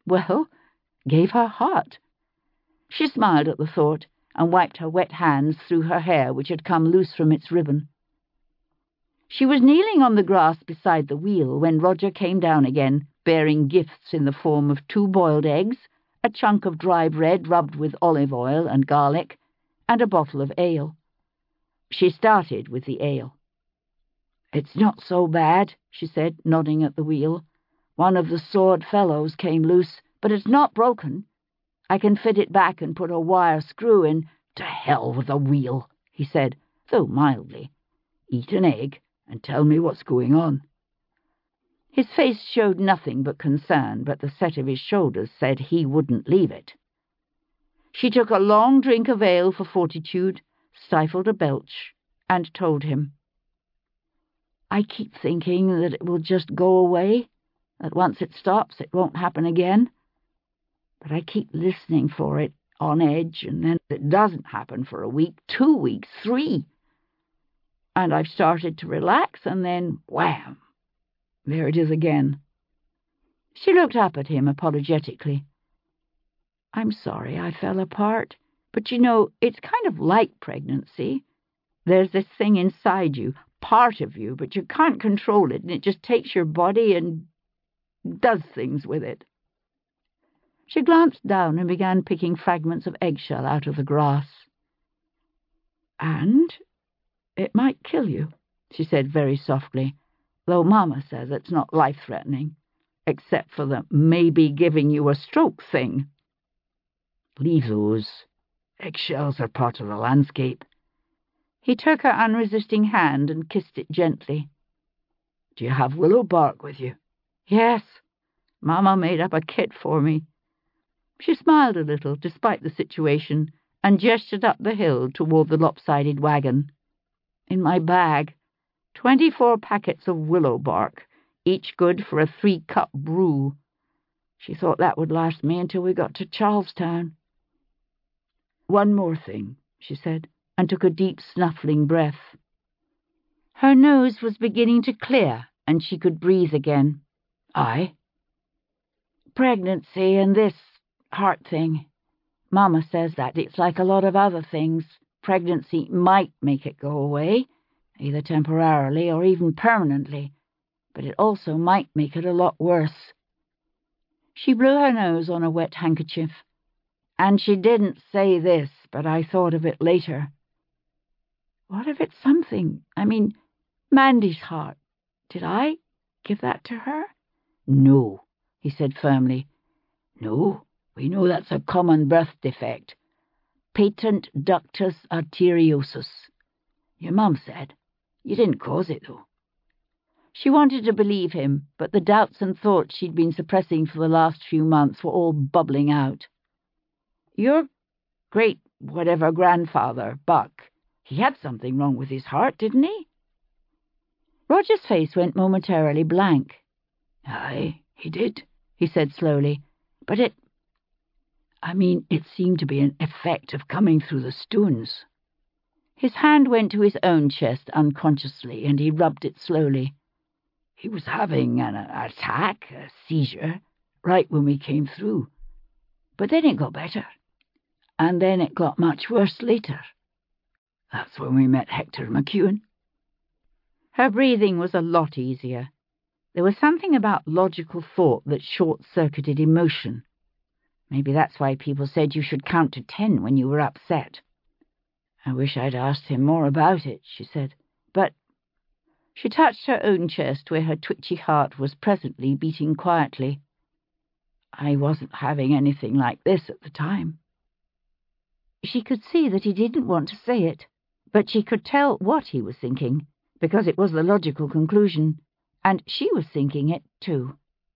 heart. She smiled at the thought and wiped her wet hands through her hair, which had come loose from its ribbon. She was kneeling on the grass beside the wheel when Roger came down again, bearing gifts in the form of 2 boiled eggs, a chunk of dry bread rubbed with olive oil and garlic, and a bottle of ale. She started with the ale. "It's not so bad," she said, nodding at the wheel. "One of the sword fellows came loose, but it's not broken. I can fit it back and put a wire screw in." "To hell with the wheel," he said, though mildly. "Eat an egg and tell me what's going on." His face showed nothing but concern, but the set of his shoulders said he wouldn't leave it. She took a long drink of ale for fortitude, stifled a belch, and told him. "I keep thinking that it will just go away, that once it stops it won't happen again. But I keep listening for it, on edge, and then it doesn't happen for a week, 2 weeks, 3. And I've started to relax, and then, wham, there it is again." She looked up at him apologetically. "I'm sorry I fell apart, but you know, it's kind of like pregnancy. There's this thing inside you, part of you, but you can't control it, and it just takes your body and does things with it." She glanced down and began picking fragments of eggshell out of the grass. "And it might kill you," she said very softly, "though Mama says it's not life-threatening, except for the maybe giving you a stroke thing." "Leave those. Eggshells are part of the landscape." He took her unresisting hand and kissed it gently. "Do you have willow bark with you?" "Yes. Mama made up a kit for me." She smiled a little, despite the situation, and gestured up the hill toward the lopsided wagon. "In my bag, 24 packets of willow bark, each good for a 3-cup brew. She thought that would last me until we got to Charlestown." "One more thing," she said, and took a deep, snuffling breath. Her nose was beginning to clear, and she could breathe again. "Aye?" pregnancy and this heart thing. Mama says that it's like a lot of other things. Pregnancy might make it go away, either temporarily or even permanently, but it also might make it a lot worse. She blew her nose on a wet handkerchief. And she didn't say this, but I thought of it later. What if it's something? I mean, Mandy's heart. Did I give that to her? No, he said firmly. No, we know that's a common birth defect. Patent ductus arteriosus. Your mum said. You didn't cause it, though. She wanted to believe him, but the doubts and thoughts she'd been suppressing for the last few months were all bubbling out. Your great-whatever-grandfather, Buck, he had something wrong with his heart, didn't he? Roger's face went momentarily blank. Aye, he did, he said slowly. But it seemed to be an effect of coming through the stones. His hand went to his own chest unconsciously, and he rubbed it slowly. He was having an attack, a seizure, right when we came through. But then it got better. And then it got much worse later. That's when we met Hector McEwen. Her breathing was a lot easier. There was something about logical thought that short-circuited emotion. Maybe that's why people said you should count to 10 when you were upset. I wish I'd asked him more about it, she said. But she touched her own chest where her twitchy heart was presently beating quietly. I wasn't having anything like this at the time. She could see that he didn't want to say it, but she could tell what he was thinking, because it was the logical conclusion, and she was thinking it too.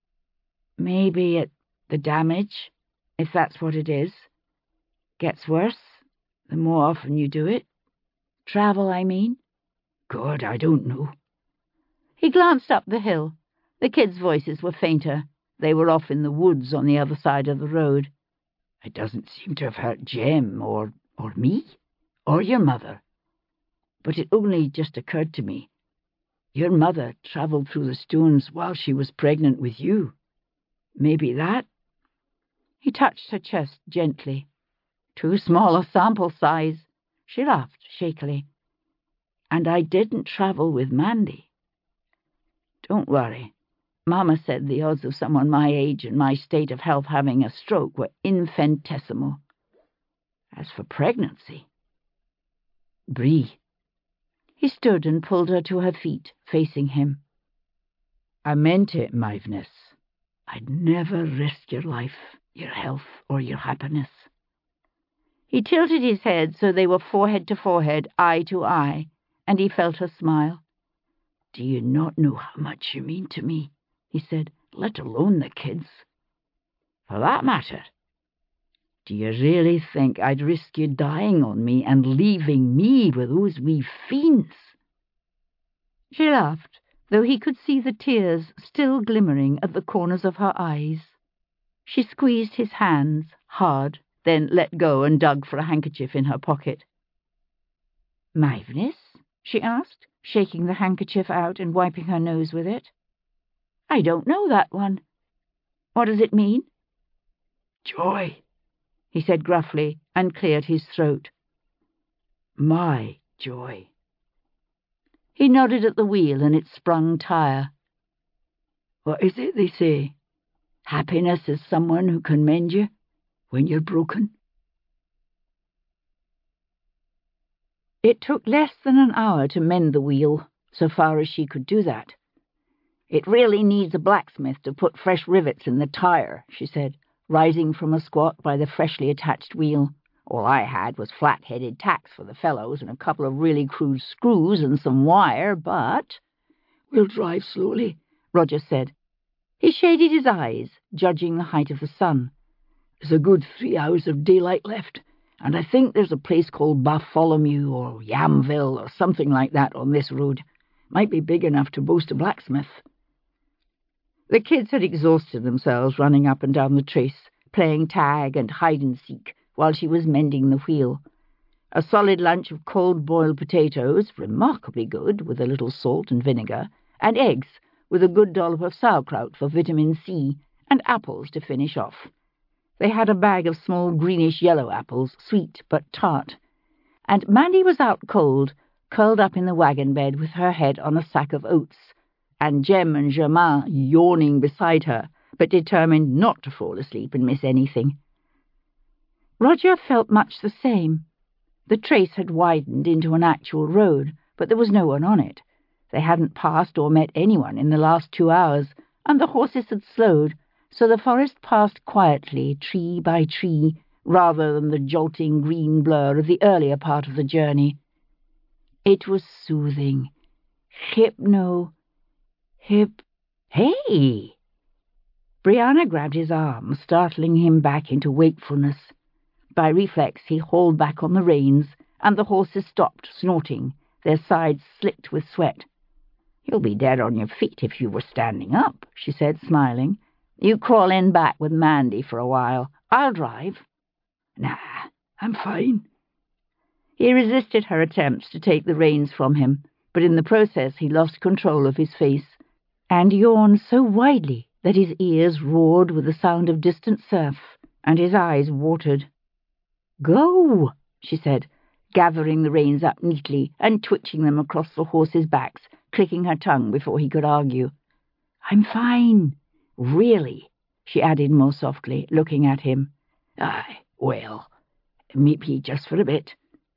Maybe the damage, if that's what it is, gets worse the more often you do it. Travel, I mean. God, I don't know. He glanced up the hill. The kids' voices were fainter. They were off in the woods on the other side of the road. It doesn't seem to have hurt Jem or me or your mother. But it only just occurred to me. Your mother travelled through the stones while she was pregnant with you. Maybe that? He touched her chest gently. Too small a sample size. She laughed shakily. And I didn't travel with Mandy. Don't worry. Mama said the odds of someone my age and my state of health having a stroke were infinitesimal. As for pregnancy... Bree. He stood and pulled her to her feet, facing him. I meant it, Maveness. I'd never risk your life, your health, or your happiness. He tilted his head so they were forehead to forehead, eye to eye, and he felt her smile. Do you not know how much you mean to me? He said, let alone the kids. For that matter, do you really think I'd risk you dying on me and leaving me with those wee fiends? She laughed, though he could see the tears still glimmering at the corners of her eyes. She squeezed his hands hard, then let go and dug for a handkerchief in her pocket. Maveness? She asked, shaking the handkerchief out and wiping her nose with it. I don't know that one. What does it mean? Joy, he said gruffly, and cleared his throat. My joy. He nodded at the wheel and its sprung tire. What is it they say? Happiness is someone who can mend you when you're broken. It took less than an hour to mend the wheel, so far as she could do that. It really needs a blacksmith to put fresh rivets in the tire, she said, rising from a squat by the freshly attached wheel. All I had was flat-headed tacks for the fellows and a couple of really crude screws and some wire, but... We'll drive slowly, Roger said. He shaded his eyes, judging the height of the sun. There's a good 3 hours of daylight left, and I think there's a place called Bartholomew or Yamville or something like that on this road. Might be big enough to boast a blacksmith. The kids had exhausted themselves running up and down the trace, playing tag and hide-and-seek, while she was mending the wheel. A solid lunch of cold-boiled potatoes, remarkably good, with a little salt and vinegar, and eggs, with a good dollop of sauerkraut for vitamin C, and apples to finish off. They had a bag of small greenish-yellow apples, sweet but tart, and Mandy was out cold, curled up in the wagon bed with her head on a sack of oats, and Jem and Germain yawning beside her, but determined not to fall asleep and miss anything. Roger felt much the same. The trace had widened into an actual road, but there was no one on it. They hadn't passed or met anyone in the last 2 hours, and the horses had slowed, so the forest passed quietly, tree by tree, rather than the jolting green blur of the earlier part of the journey. It was soothing. Hey! Brianna grabbed his arm, startling him back into wakefulness. By reflex, he hauled back on the reins, and the horses stopped, snorting, their sides slicked with sweat. "You'll be dead on your feet if you were standing up," she said, smiling. "You crawl in back with Mandy for a while. I'll drive." "Nah, I'm fine." He resisted her attempts to take the reins from him, but in the process he lost control of his face, and yawned so widely that his ears roared with the sound of distant surf, and his eyes watered. "Go," she said, gathering the reins up neatly and twitching them across the horses' backs, clicking her tongue before he could argue. "I'm fine. Really," she added more softly, looking at him. "Aye, well, maybe just for a bit."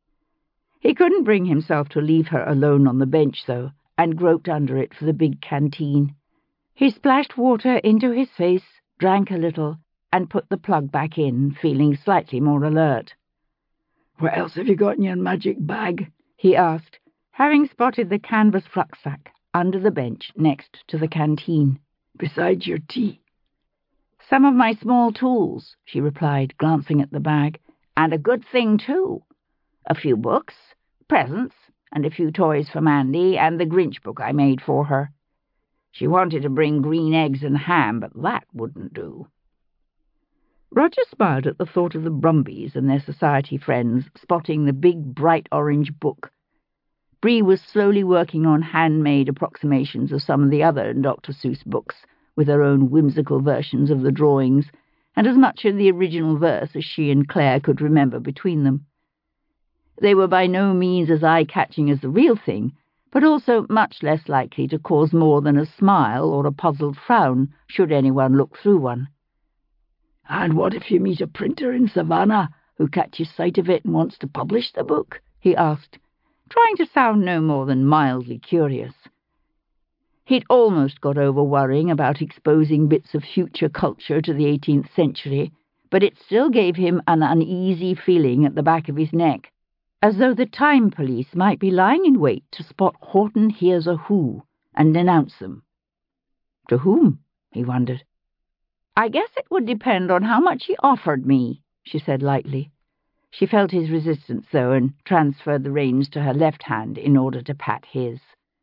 He couldn't bring himself to leave her alone on the bench, though, and groped under it for the big canteen. He splashed water into his face, drank a little, and put the plug back in, feeling slightly more alert. "What else have you got in your magic bag?" he asked, having spotted the canvas rucksack under the bench next to the canteen. "Besides your tea?" "Some of my small tools," she replied, glancing at the bag, "and a good thing, too. A few books, presents, and a few toys for Mandy, and the Grinch book I made for her. She wanted to bring green eggs and ham, but that wouldn't do." Roger smiled at the thought of the Brumbies and their society friends spotting the big, bright orange book. Bree was slowly working on handmade approximations of some of the other Dr. Seuss books, with her own whimsical versions of the drawings, and as much of the original verse as she and Claire could remember between them. They were by no means as eye-catching as the real thing, but also much less likely to cause more than a smile or a puzzled frown should anyone look through one. "And what if you meet a printer in Savannah who catches sight of it and wants to publish the book?" he asked, trying to sound no more than mildly curious. He'd almost got over worrying about exposing bits of future culture to the 18th century, but it still gave him an uneasy feeling at the back of his neck, as though the time police might be lying in wait to spot Horton Hears a Who and denounce them. To whom? He wondered. "I guess it would depend on how much he offered me," she said lightly. She felt his resistance, though, and transferred the reins to her left hand in order to pat his.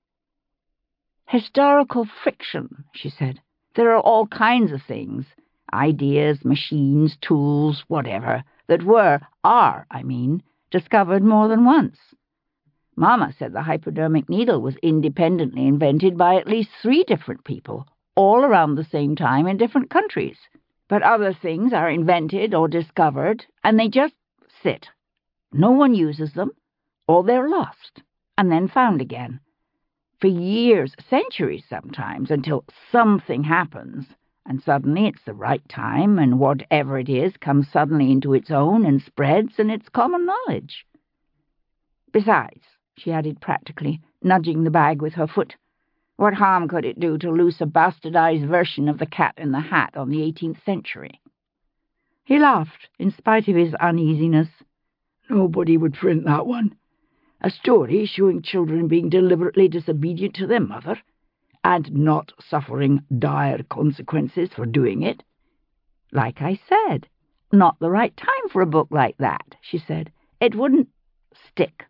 "Historical fiction," she said. "There are all kinds of things, ideas, machines, tools, whatever, that are, discovered more than once. Mama said the hypodermic needle was independently invented by at least 3 different people, all around the same time in different countries. But other things are invented or discovered, and they just sit. No one uses them, or they're lost, and then found again. For years, centuries sometimes, until something happens, and suddenly it's the right time, and whatever it is comes suddenly into its own and spreads, and it's common knowledge. Besides," she added practically, nudging the bag with her foot, "what harm could it do to loose a bastardized version of the Cat in the Hat on the 18th century? He laughed, in spite of his uneasiness. "Nobody would print that one. A story showing children being deliberately disobedient to their mother, and not suffering dire consequences for doing it." "Like I said, not the right time for a book like that," she said. "It wouldn't stick."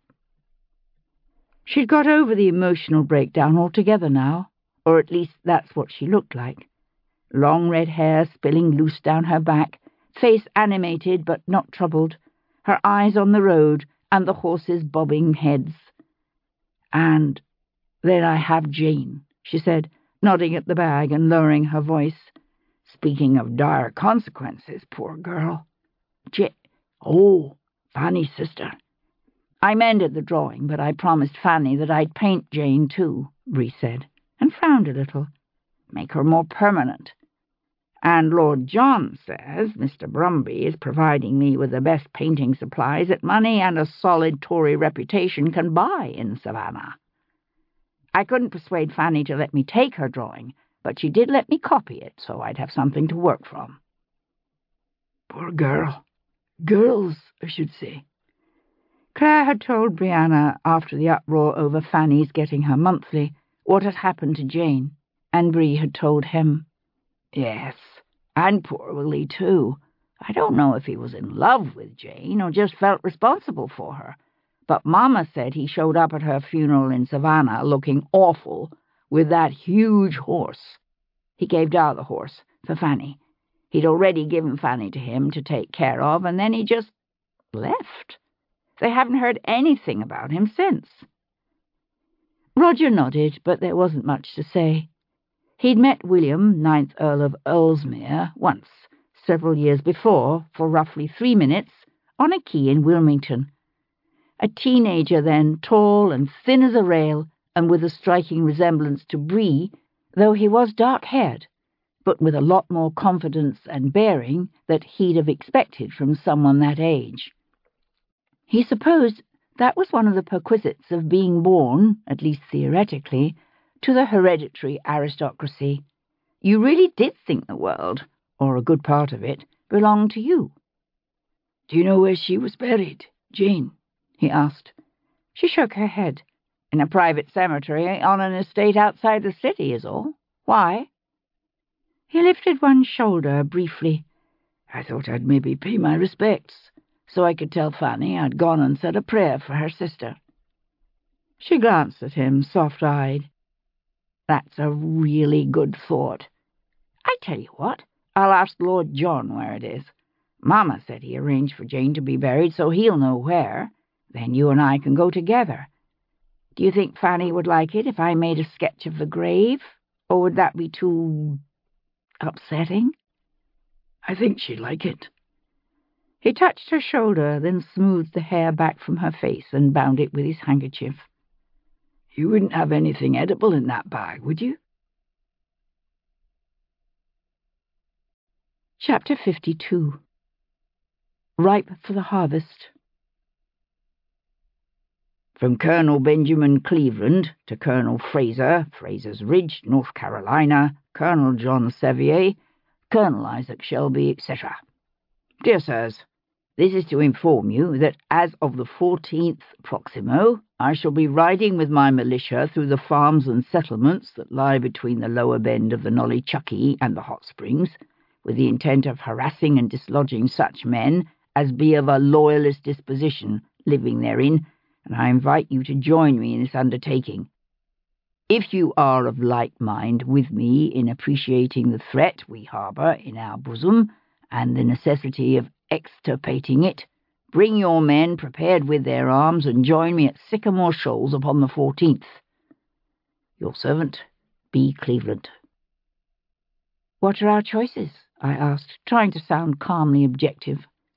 She'd got over the emotional breakdown altogether now, or at least that's what she looked like. Long red hair spilling loose down her back, face animated but not troubled, her eyes on the road and the horses' bobbing heads. "And then I have Jane," she said, nodding at the bag and lowering her voice. Speaking of dire consequences, poor girl. Fanny's sister. I mended the drawing, but I promised Fanny that I'd paint Jane too, Bree said, and frowned a little. Make her more permanent. And Lord John says Mr. Brumby is providing me with the best painting supplies that money and a solid Tory reputation can buy in Savannah. I couldn't persuade Fanny to let me take her drawing, but she did let me copy it, so I'd have something to work from. Poor girl. Girls, I should say. Claire had told Brianna, after the uproar over Fanny's getting her monthly, what had happened to Jane, and Bree had told him. Yes, and poor Willie too. I don't know if he was in love with Jane or just felt responsible for her, but Mama said he showed up at her funeral in Savannah looking awful with that huge horse. He gave Dar the horse for Fanny. He'd already given Fanny to him to take care of, and then he just left. They haven't heard anything about him since. Roger nodded, but there wasn't much to say. He'd met William, 9th Earl of Earlsmere, once, several years before, for roughly 3 minutes, on a quay in Wilmington. A teenager then, tall and thin as a rail, and with a striking resemblance to Bree, though he was dark-haired, but with a lot more confidence and bearing that he'd have expected from someone that age. He supposed that was one of the perquisites of being born, at least theoretically, to the hereditary aristocracy. You really did think the world, or a good part of it, belonged to you. Do you know where she was buried, Jane? He asked. She shook her head. In a private cemetery on an estate outside the city is all. Why? He lifted one shoulder briefly. I thought I'd maybe pay my respects, so I could tell Fanny I'd gone and said a prayer for her sister. She glanced at him, soft-eyed. That's a really good thought. I tell you what, I'll ask Lord John where it is. Mama said he arranged for Jane to be buried, so he'll know where. Then you and I can go together. Do you think Fanny would like it if I made a sketch of the grave? Or would that be too upsetting? I think she'd like it. He touched her shoulder, then smoothed the hair back from her face and bound it with his handkerchief. You wouldn't have anything edible in that bag, would you? Chapter 52. Ripe for the Harvest. From Colonel Benjamin Cleveland to Colonel Fraser, Fraser's Ridge, North Carolina, Colonel John Sevier, Colonel Isaac Shelby, etc. Dear Sirs, this is to inform you that as of the 14th Proximo, I shall be riding with my militia through the farms and settlements that lie between the lower bend of the Nollichucky and the Hot Springs, with the intent of harassing and dislodging such men as be of a loyalist disposition living therein, and I invite you to join me in this undertaking. If you are of like mind with me in appreciating the threat we harbour in our bosom, and the necessity of extirpating it, bring your men prepared with their arms and join me at Sycamore Shoals upon the 14th. Your servant, B. Cleveland. What are our choices? I asked, trying to sound calmly objective.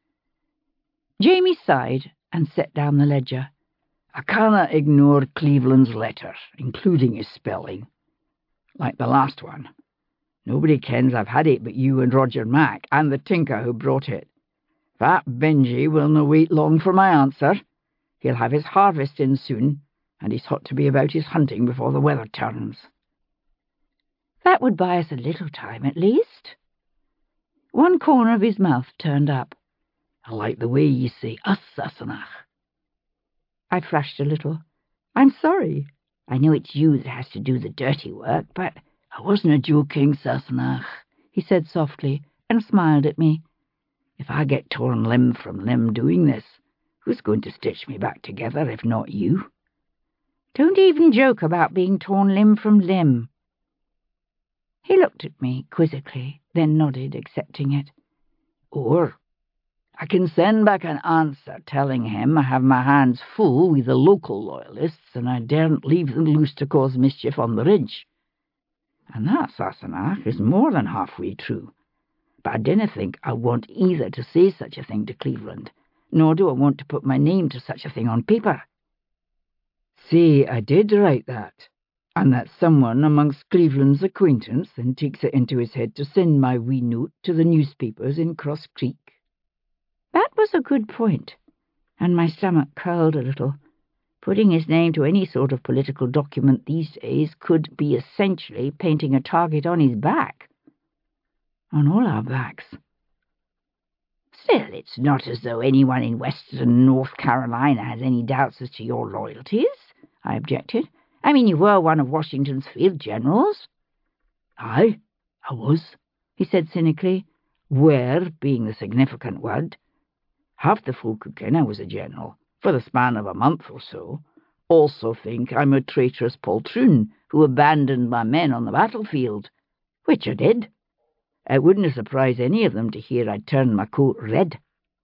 Jamie sighed and set down the ledger. I cannot ignore Cleveland's letter, including his spelling. Like the last one. Nobody kens I've had it but you and Roger Mack, and the tinker who brought it. That Benji will no wait long for my answer. He'll have his harvest in soon, and he's ought to be about his hunting before the weather turns. That would buy us a little time, at least. One corner of his mouth turned up. I like the way ye say us, Sassenach. I flushed a little. I'm sorry. I know it's you that has to do the dirty work, but I wasn't a joking, Sassenach, he said softly, and smiled at me. If I get torn limb from limb doing this, who's going to stitch me back together if not you? Don't even joke about being torn limb from limb. He looked at me quizzically, then nodded, accepting it. Or I can send back an answer telling him I have my hands full with the local loyalists and I daren't leave them loose to cause mischief on the ridge. And that, Sassenach, is more than halfway true. But I dinna think I want either to say such a thing to Cleveland, nor do I want to put my name to such a thing on paper. Say I did write that, and that someone amongst Cleveland's acquaintance then takes it into his head to send my wee note to the newspapers in Cross Creek. That was a good point, and my stomach curled a little. Putting his name to any sort of political document these days could be essentially painting a target on his back. On all our backs. Still, it's not as though anyone in Western North Carolina has any doubts as to your loyalties, I objected. I mean, you were one of Washington's field generals. Aye, I was, he said cynically, were being the significant word. Half the folk who ken I was a general, for the span of a month or so, also think I'm a traitorous poltroon who abandoned my men on the battlefield, which I did. It wouldn't surprise any of them to hear I'd turned my coat red.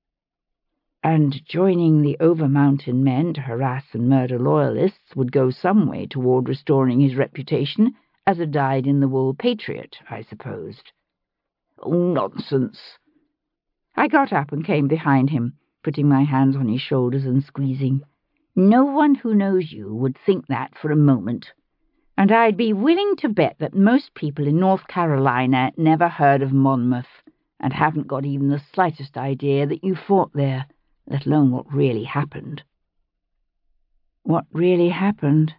And joining the Over-Mountain men to harass and murder loyalists would go some way toward restoring his reputation as a dyed-in-the-wool patriot, I supposed. Oh, nonsense. I got up and came behind him, putting my hands on his shoulders and squeezing. No one who knows you would think that for a moment. And I'd be willing to bet that most people in North Carolina never heard of Monmouth and haven't got even the slightest idea that you fought there, let alone what really happened. What really happened?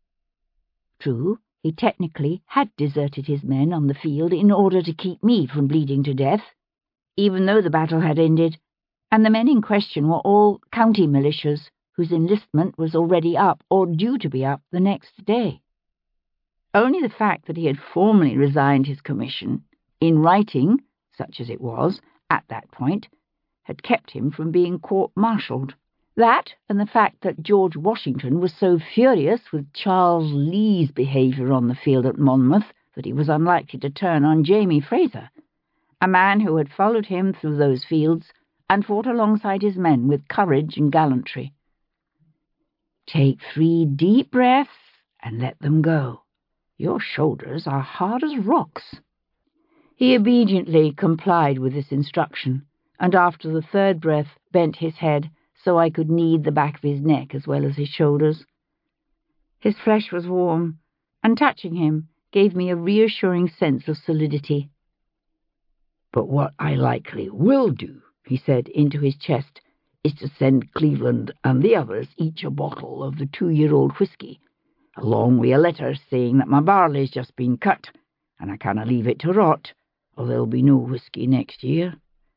True, he technically had deserted his men on the field in order to keep me from bleeding to death, even though the battle had ended, and the men in question were all county militias whose enlistment was already up or due to be up the next day. Only the fact that he had formally resigned his commission, in writing, such as it was, at that point, had kept him from being court-martialed. That, and the fact that George Washington was so furious with Charles Lee's behaviour on the field at Monmouth that he was unlikely to turn on Jamie Fraser, a man who had followed him through those fields and fought alongside his men with courage and gallantry. Take 3 deep breaths and let them go. Your shoulders are hard as rocks. He obediently complied with this instruction, and after the 3rd breath bent his head so I could knead the back of his neck as well as his shoulders. His flesh was warm, and touching him gave me a reassuring sense of solidity. But what I likely will do, he said into his chest, is to send Cleveland and the others each a bottle of the 2-year-old whiskey, along with a letter saying that my barley's just been cut, and I canna leave it to rot, or there'll be no whiskey next year.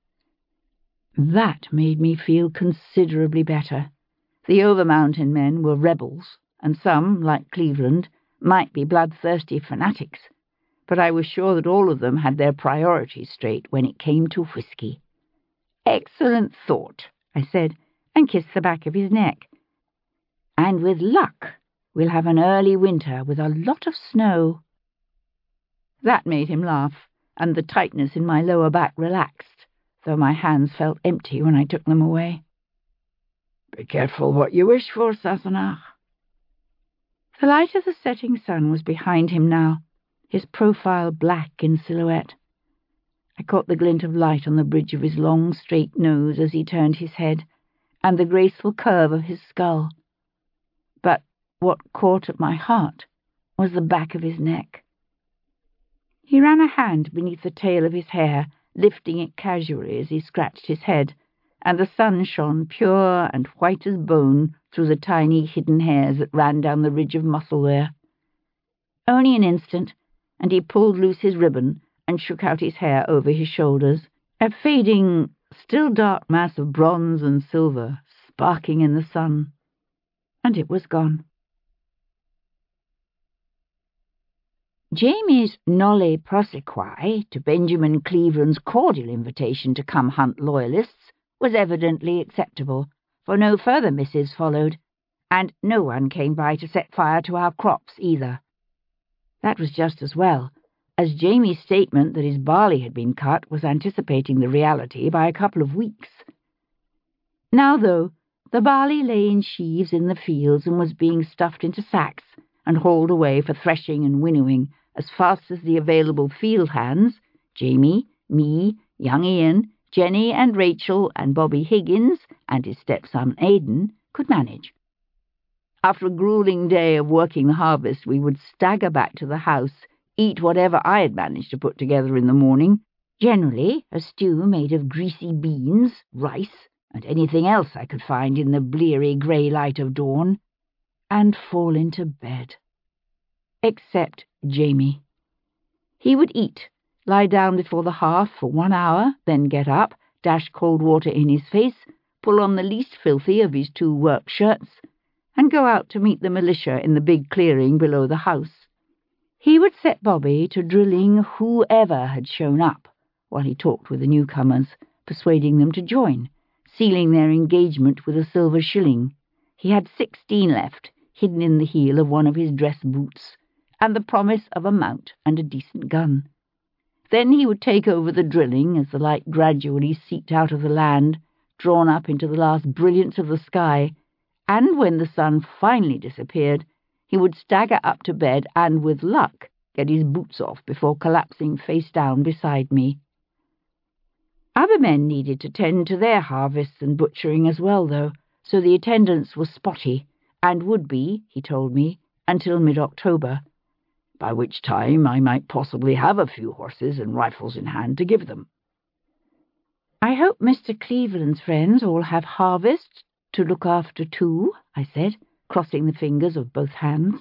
That made me feel considerably better. The Over-Mountain men were rebels, and some, like Cleveland, might be bloodthirsty fanatics, but I was sure that all of them had their priorities straight when it came to whiskey. "Excellent thought," I said, and kissed the back of his neck. "And with luck, we'll have an early winter with a lot of snow." That made him laugh, and the tightness in my lower back relaxed, though my hands felt empty when I took them away. "Be careful what you wish for, Sassenach." The light of the setting sun was behind him now, his profile black in silhouette. I caught the glint of light on the bridge of his long, straight nose as he turned his head, and the graceful curve of his skull. But what caught at my heart was the back of his neck. He ran a hand beneath the tail of his hair, lifting it casually as he scratched his head, and the sun shone pure and white as bone through the tiny hidden hairs that ran down the ridge of muscle there. Only an instant, and he pulled loose his ribbon and shook out his hair over his shoulders, a fading, still dark mass of bronze and silver sparking in the sun, and it was gone. Jamie's nolle prosequi to Benjamin Cleveland's cordial invitation to come hunt loyalists was evidently acceptable, for no further missives followed, and no one came by to set fire to our crops either. That was just as well, as Jamie's statement that his barley had been cut was anticipating the reality by a couple of weeks. Now, though, the barley lay in sheaves in the fields and was being stuffed into sacks and hauled away for threshing and winnowing as fast as the available field hands, Jamie, me, young Ian, Jenny and Rachel and Bobby Higgins and his stepson Aidan could manage. After a grueling day of working the harvest, we would stagger back to the house, eat whatever I had managed to put together in the morning, generally a stew made of greasy beans, rice, and anything else I could find in the bleary grey light of dawn, and fall into bed. Except Jamie. He would eat, lie down before the hearth for 1 hour, then get up, dash cold water in his face, pull on the least filthy of his 2 work shirts, and go out to meet the militia in the big clearing below the house. He would set Bobby to drilling whoever had shown up, while he talked with the newcomers, persuading them to join, sealing their engagement with a silver shilling. He had 16 left, hidden in the heel of one of his dress boots, and the promise of a mount and a decent gun. Then he would take over the drilling as the light gradually seeped out of the land, drawn up into the last brilliance of the sky, and when the sun finally disappeared, he would stagger up to bed and, with luck, get his boots off before collapsing face down beside me. Other men needed to tend to their harvests and butchering as well, though, so the attendance was spotty, and would be, he told me, until mid-October, by which time I might possibly have a few horses and rifles in hand to give them. "I hope Mr. Cleveland's friends all have harvests to look after too," I said, crossing the fingers of both hands.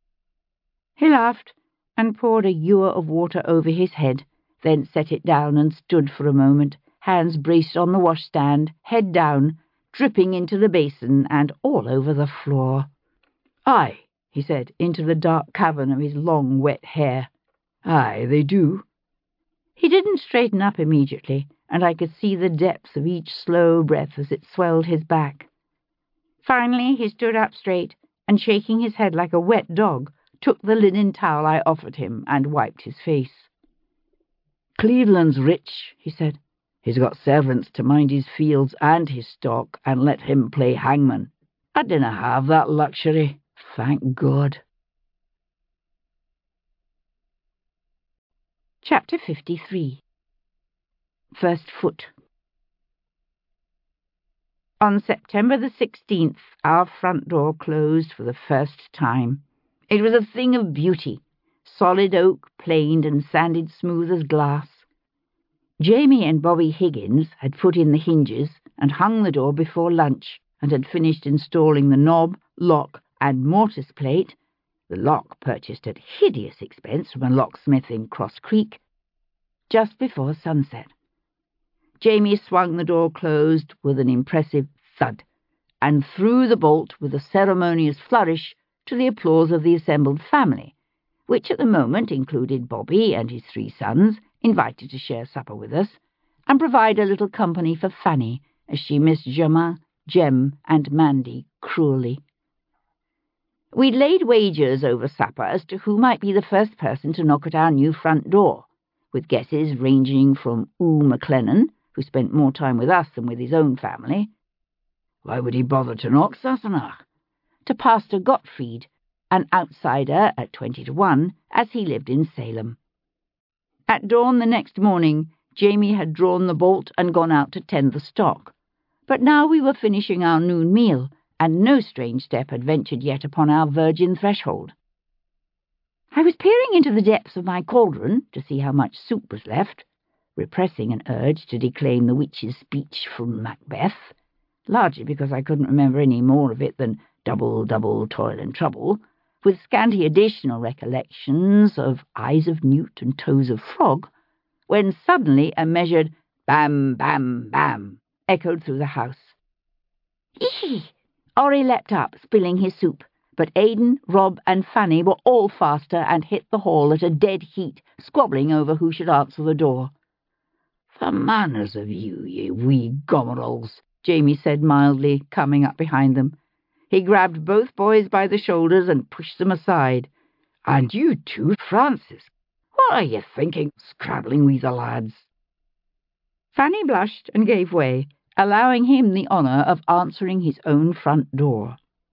He laughed and poured a ewer of water over his head, then set it down and stood for a moment, hands braced on the washstand, head down, dripping into the basin and all over the floor. "Aye," he said, into the dark cavern of his long, wet hair. "Aye, they do." He didn't straighten up immediately, and I could see the depths of each slow breath as it swelled his back. Finally he stood up straight, and shaking his head like a wet dog, took the linen towel I offered him and wiped his face. "Cleveland's rich," he said. "He's got servants to mind his fields and his stock and let him play hangman. I dinna have that luxury, thank God." Chapter 53. First Foot. On September the 16th, our front door closed for the first time. It was a thing of beauty, solid oak, planed and sanded smooth as glass. Jamie and Bobby Higgins had put in the hinges and hung the door before lunch, and had finished installing the knob, lock, and mortise plate, the lock purchased at hideous expense from a locksmith in Cross Creek, just before sunset. Jamie swung the door closed with an impressive thud, and threw the bolt with a ceremonious flourish to the applause of the assembled family, which at the moment included Bobby and his 3 sons, invited to share supper with us, and provide a little company for Fanny, as she missed Germain, Jem, and Mandy cruelly. We'd laid wagers over supper as to who might be the first person to knock at our new front door, with guesses ranging from Oo McLennan, who spent more time with us than with his own family. Why would he bother to knock, Sassenach? To Pastor Gottfried, an outsider at 20 to 1, as he lived in Salem. At dawn the next morning, Jamie had drawn the bolt and gone out to tend the stock. But now we were finishing our noon meal, and no strange step had ventured yet upon our virgin threshold. I was peering into the depths of my cauldron to see how much soup was left, repressing an urge to declaim the witch's speech from Macbeth, largely because I couldn't remember any more of it than double, double, toil and trouble, with scanty additional recollections of eyes of newt and toes of frog, when suddenly a measured bam, bam, bam echoed through the house. Eeh! Ori leapt up, spilling his soup, but Aidan, Rob, and Fanny were all faster and hit the hall at a dead heat, squabbling over who should answer the door. "The manners of you, ye wee gomerals," Jamie said mildly, coming up behind them. He grabbed both boys by the shoulders and pushed them aside. "And you too, Francis. What are you thinking, scrabbling with the lads?" Fanny blushed and gave way, allowing him the honour of answering his own front door.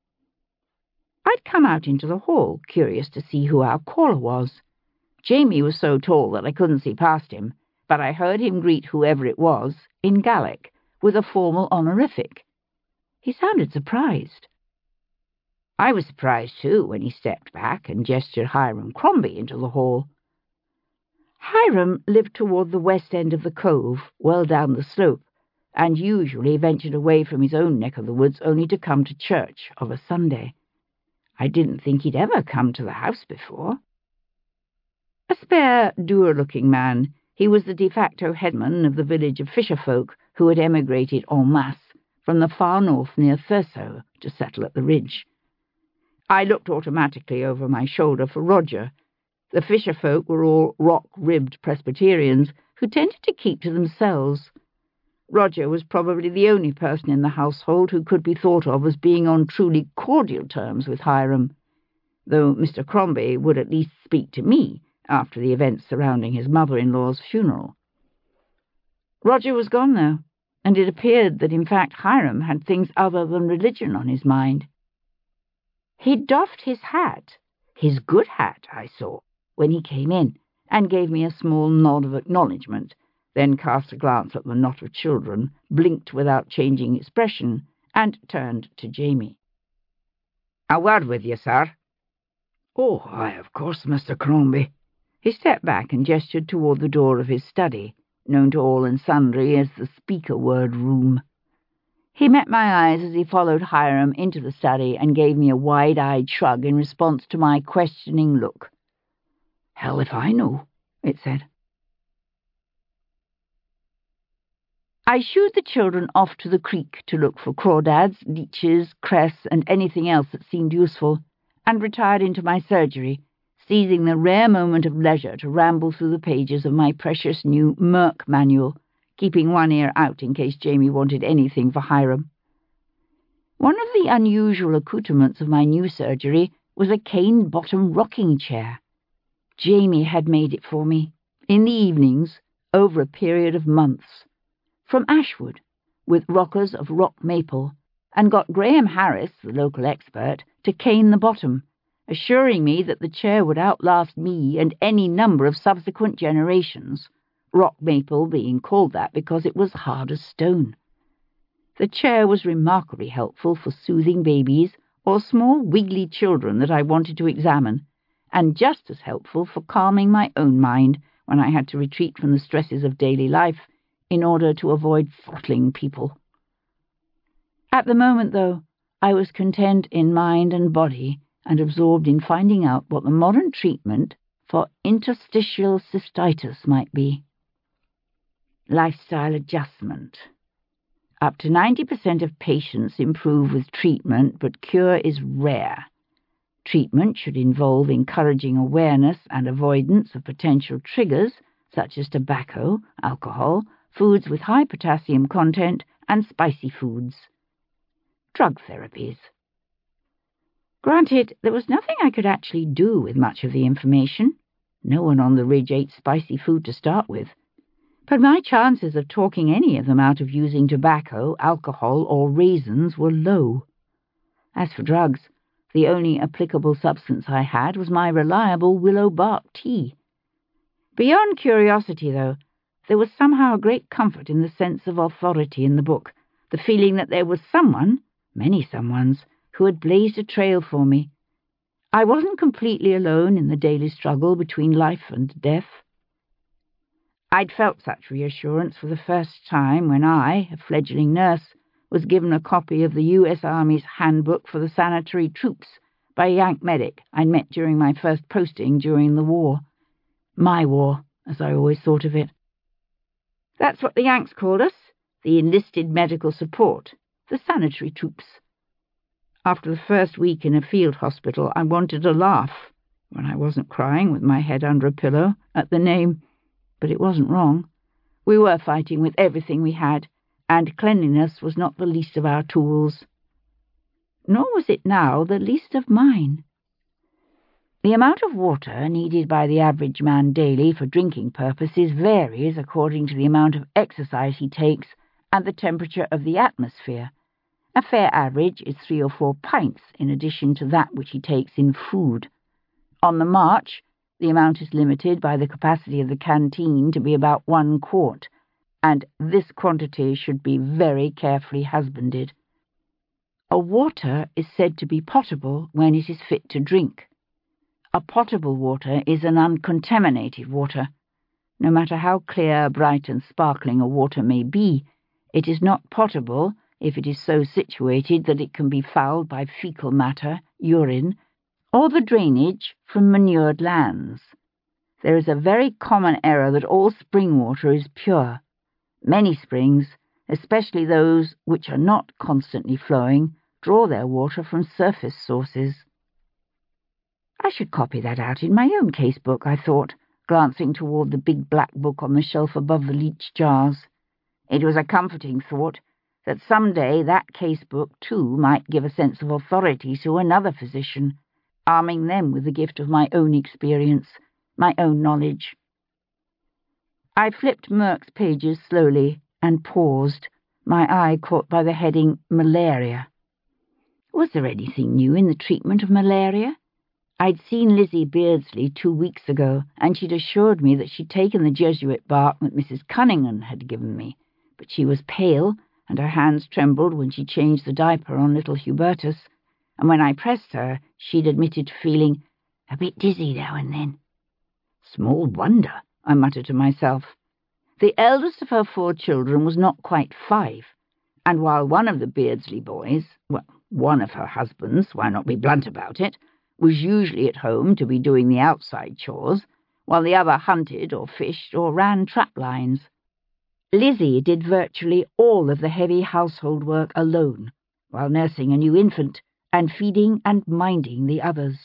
I'd come out into the hall, curious to see who our caller was. Jamie was so tall that I couldn't see past him, but I heard him greet whoever it was in Gaelic, with a formal honorific. He sounded surprised. I was surprised, too, when he stepped back and gestured Hiram Crombie into the hall. Hiram lived toward the west end of the cove, well down the slope, and usually ventured away from his own neck of the woods only to come to church of a Sunday. I didn't think he'd ever come to the house before. A spare, dour-looking man, he was the de facto headman of the village of fisherfolk who had emigrated en masse from the far north near Thurso to settle at the ridge. I looked automatically over my shoulder for Roger. The fisherfolk were all rock-ribbed Presbyterians who tended to keep to themselves. Roger was probably the only person in the household who could be thought of as being on truly cordial terms with Hiram, though Mr. Crombie would at least speak to me after the events surrounding his mother-in-law's funeral. Roger was gone, though, and it appeared that, in fact, Hiram had things other than religion on his mind. He'd doffed his hat, his good hat, I saw, when he came in, and gave me a small nod of acknowledgement, then cast a glance at the knot of children, blinked without changing expression, and turned to Jamie. "A word with you, sir." "Oh, aye, of course, Mr. Crombie." He stepped back and gestured toward the door of his study, known to all and sundry as the speaker-word room. He met my eyes as he followed Hiram into the study and gave me a wide-eyed shrug in response to my questioning look. "Hell if I know," it said. I shooed the children off to the creek to look for crawdads, leeches, cress, and anything else that seemed useful, and retired into my surgery, seizing the rare moment of leisure to ramble through the pages of my precious new Merck manual, keeping one ear out in case Jamie wanted anything for Hiram. One of the unusual accoutrements of my new surgery was a cane-bottom rocking chair. Jamie had made it for me, in the evenings, over a period of months, from Ashwood, with rockers of rock maple, and got Graham Harris, the local expert, to cane the bottom, assuring me that the chair would outlast me and any number of subsequent generations, rock maple being called that because it was hard as stone. The chair was remarkably helpful for soothing babies or small wiggly children that I wanted to examine, and just as helpful for calming my own mind when I had to retreat from the stresses of daily life in order to avoid throttling people. At the moment, though, I was content in mind and body and absorbed in finding out what the modern treatment for interstitial cystitis might be. Lifestyle adjustment. Up to 90% of patients improve with treatment, but cure is rare. Treatment should involve encouraging awareness and avoidance of potential triggers, such as tobacco, alcohol, foods with high potassium content, and spicy foods. Drug therapies. Granted, there was nothing I could actually do with much of the information. No one on the ridge ate spicy food to start with. But my chances of talking any of them out of using tobacco, alcohol, or raisins were low. As for drugs, the only applicable substance I had was my reliable willow bark tea. Beyond curiosity, though, there was somehow a great comfort in the sense of authority in the book, the feeling that there was someone, many someones, who had blazed a trail for me. I wasn't completely alone in the daily struggle between life and death. I'd felt such reassurance for the first time when I, a fledgling nurse, was given a copy of the U.S. Army's Handbook for the Sanitary Troops by a Yank medic I'd met during my first posting during the war. My war, as I always thought of it. That's what the Yanks called us, the enlisted medical support, the sanitary troops. After the first week in a field hospital, I wanted to laugh, when I wasn't crying with my head under a pillow, at the name, but it wasn't wrong. We were fighting with everything we had, and cleanliness was not the least of our tools. Nor was it now the least of mine. The amount of water needed by the average man daily for drinking purposes varies according to the amount of exercise he takes and the temperature of the atmosphere. A fair average is 3 or 4 pints in addition to that which he takes in food. On the march, The amount is limited by the capacity of the canteen to be about 1 quart, and this quantity should be very carefully husbanded. A water is said to be potable when it is fit to drink. A potable water is an uncontaminated water. No matter how clear, bright, and sparkling a water may be, it is not potable if it is so situated that it can be fouled by fecal matter, urine, or the drainage from manured lands. There is a very common error that all spring water is pure. Many springs, especially those which are not constantly flowing, draw their water from surface sources. I should copy that out in my own casebook, I thought, glancing toward the big black book on the shelf above the leach jars. It was a comforting thought that some day that casebook, too, might give a sense of authority to another physician, arming them with the gift of my own experience, my own knowledge. I flipped Merck's pages slowly and paused, my eye caught by the heading Malaria. Was there anything new in the treatment of malaria? I'd seen Lizzie Beardsley 2 weeks ago, and she'd assured me that she'd taken the Jesuit bark that Mrs. Cunningham had given me, but she was pale, and her hands trembled when she changed the diaper on little Hubertus, and when I pressed her, she'd admitted to feeling a bit dizzy now and then. Small wonder, I muttered to myself. The eldest of her 4 children was not quite 5, and while one of the Beardsley boys, well, one of her husbands, why not be blunt about it, was usually at home to be doing the outside chores, while the other hunted or fished or ran trap lines. Lizzie did virtually all of the heavy household work alone, while nursing a new infant and feeding and minding the others.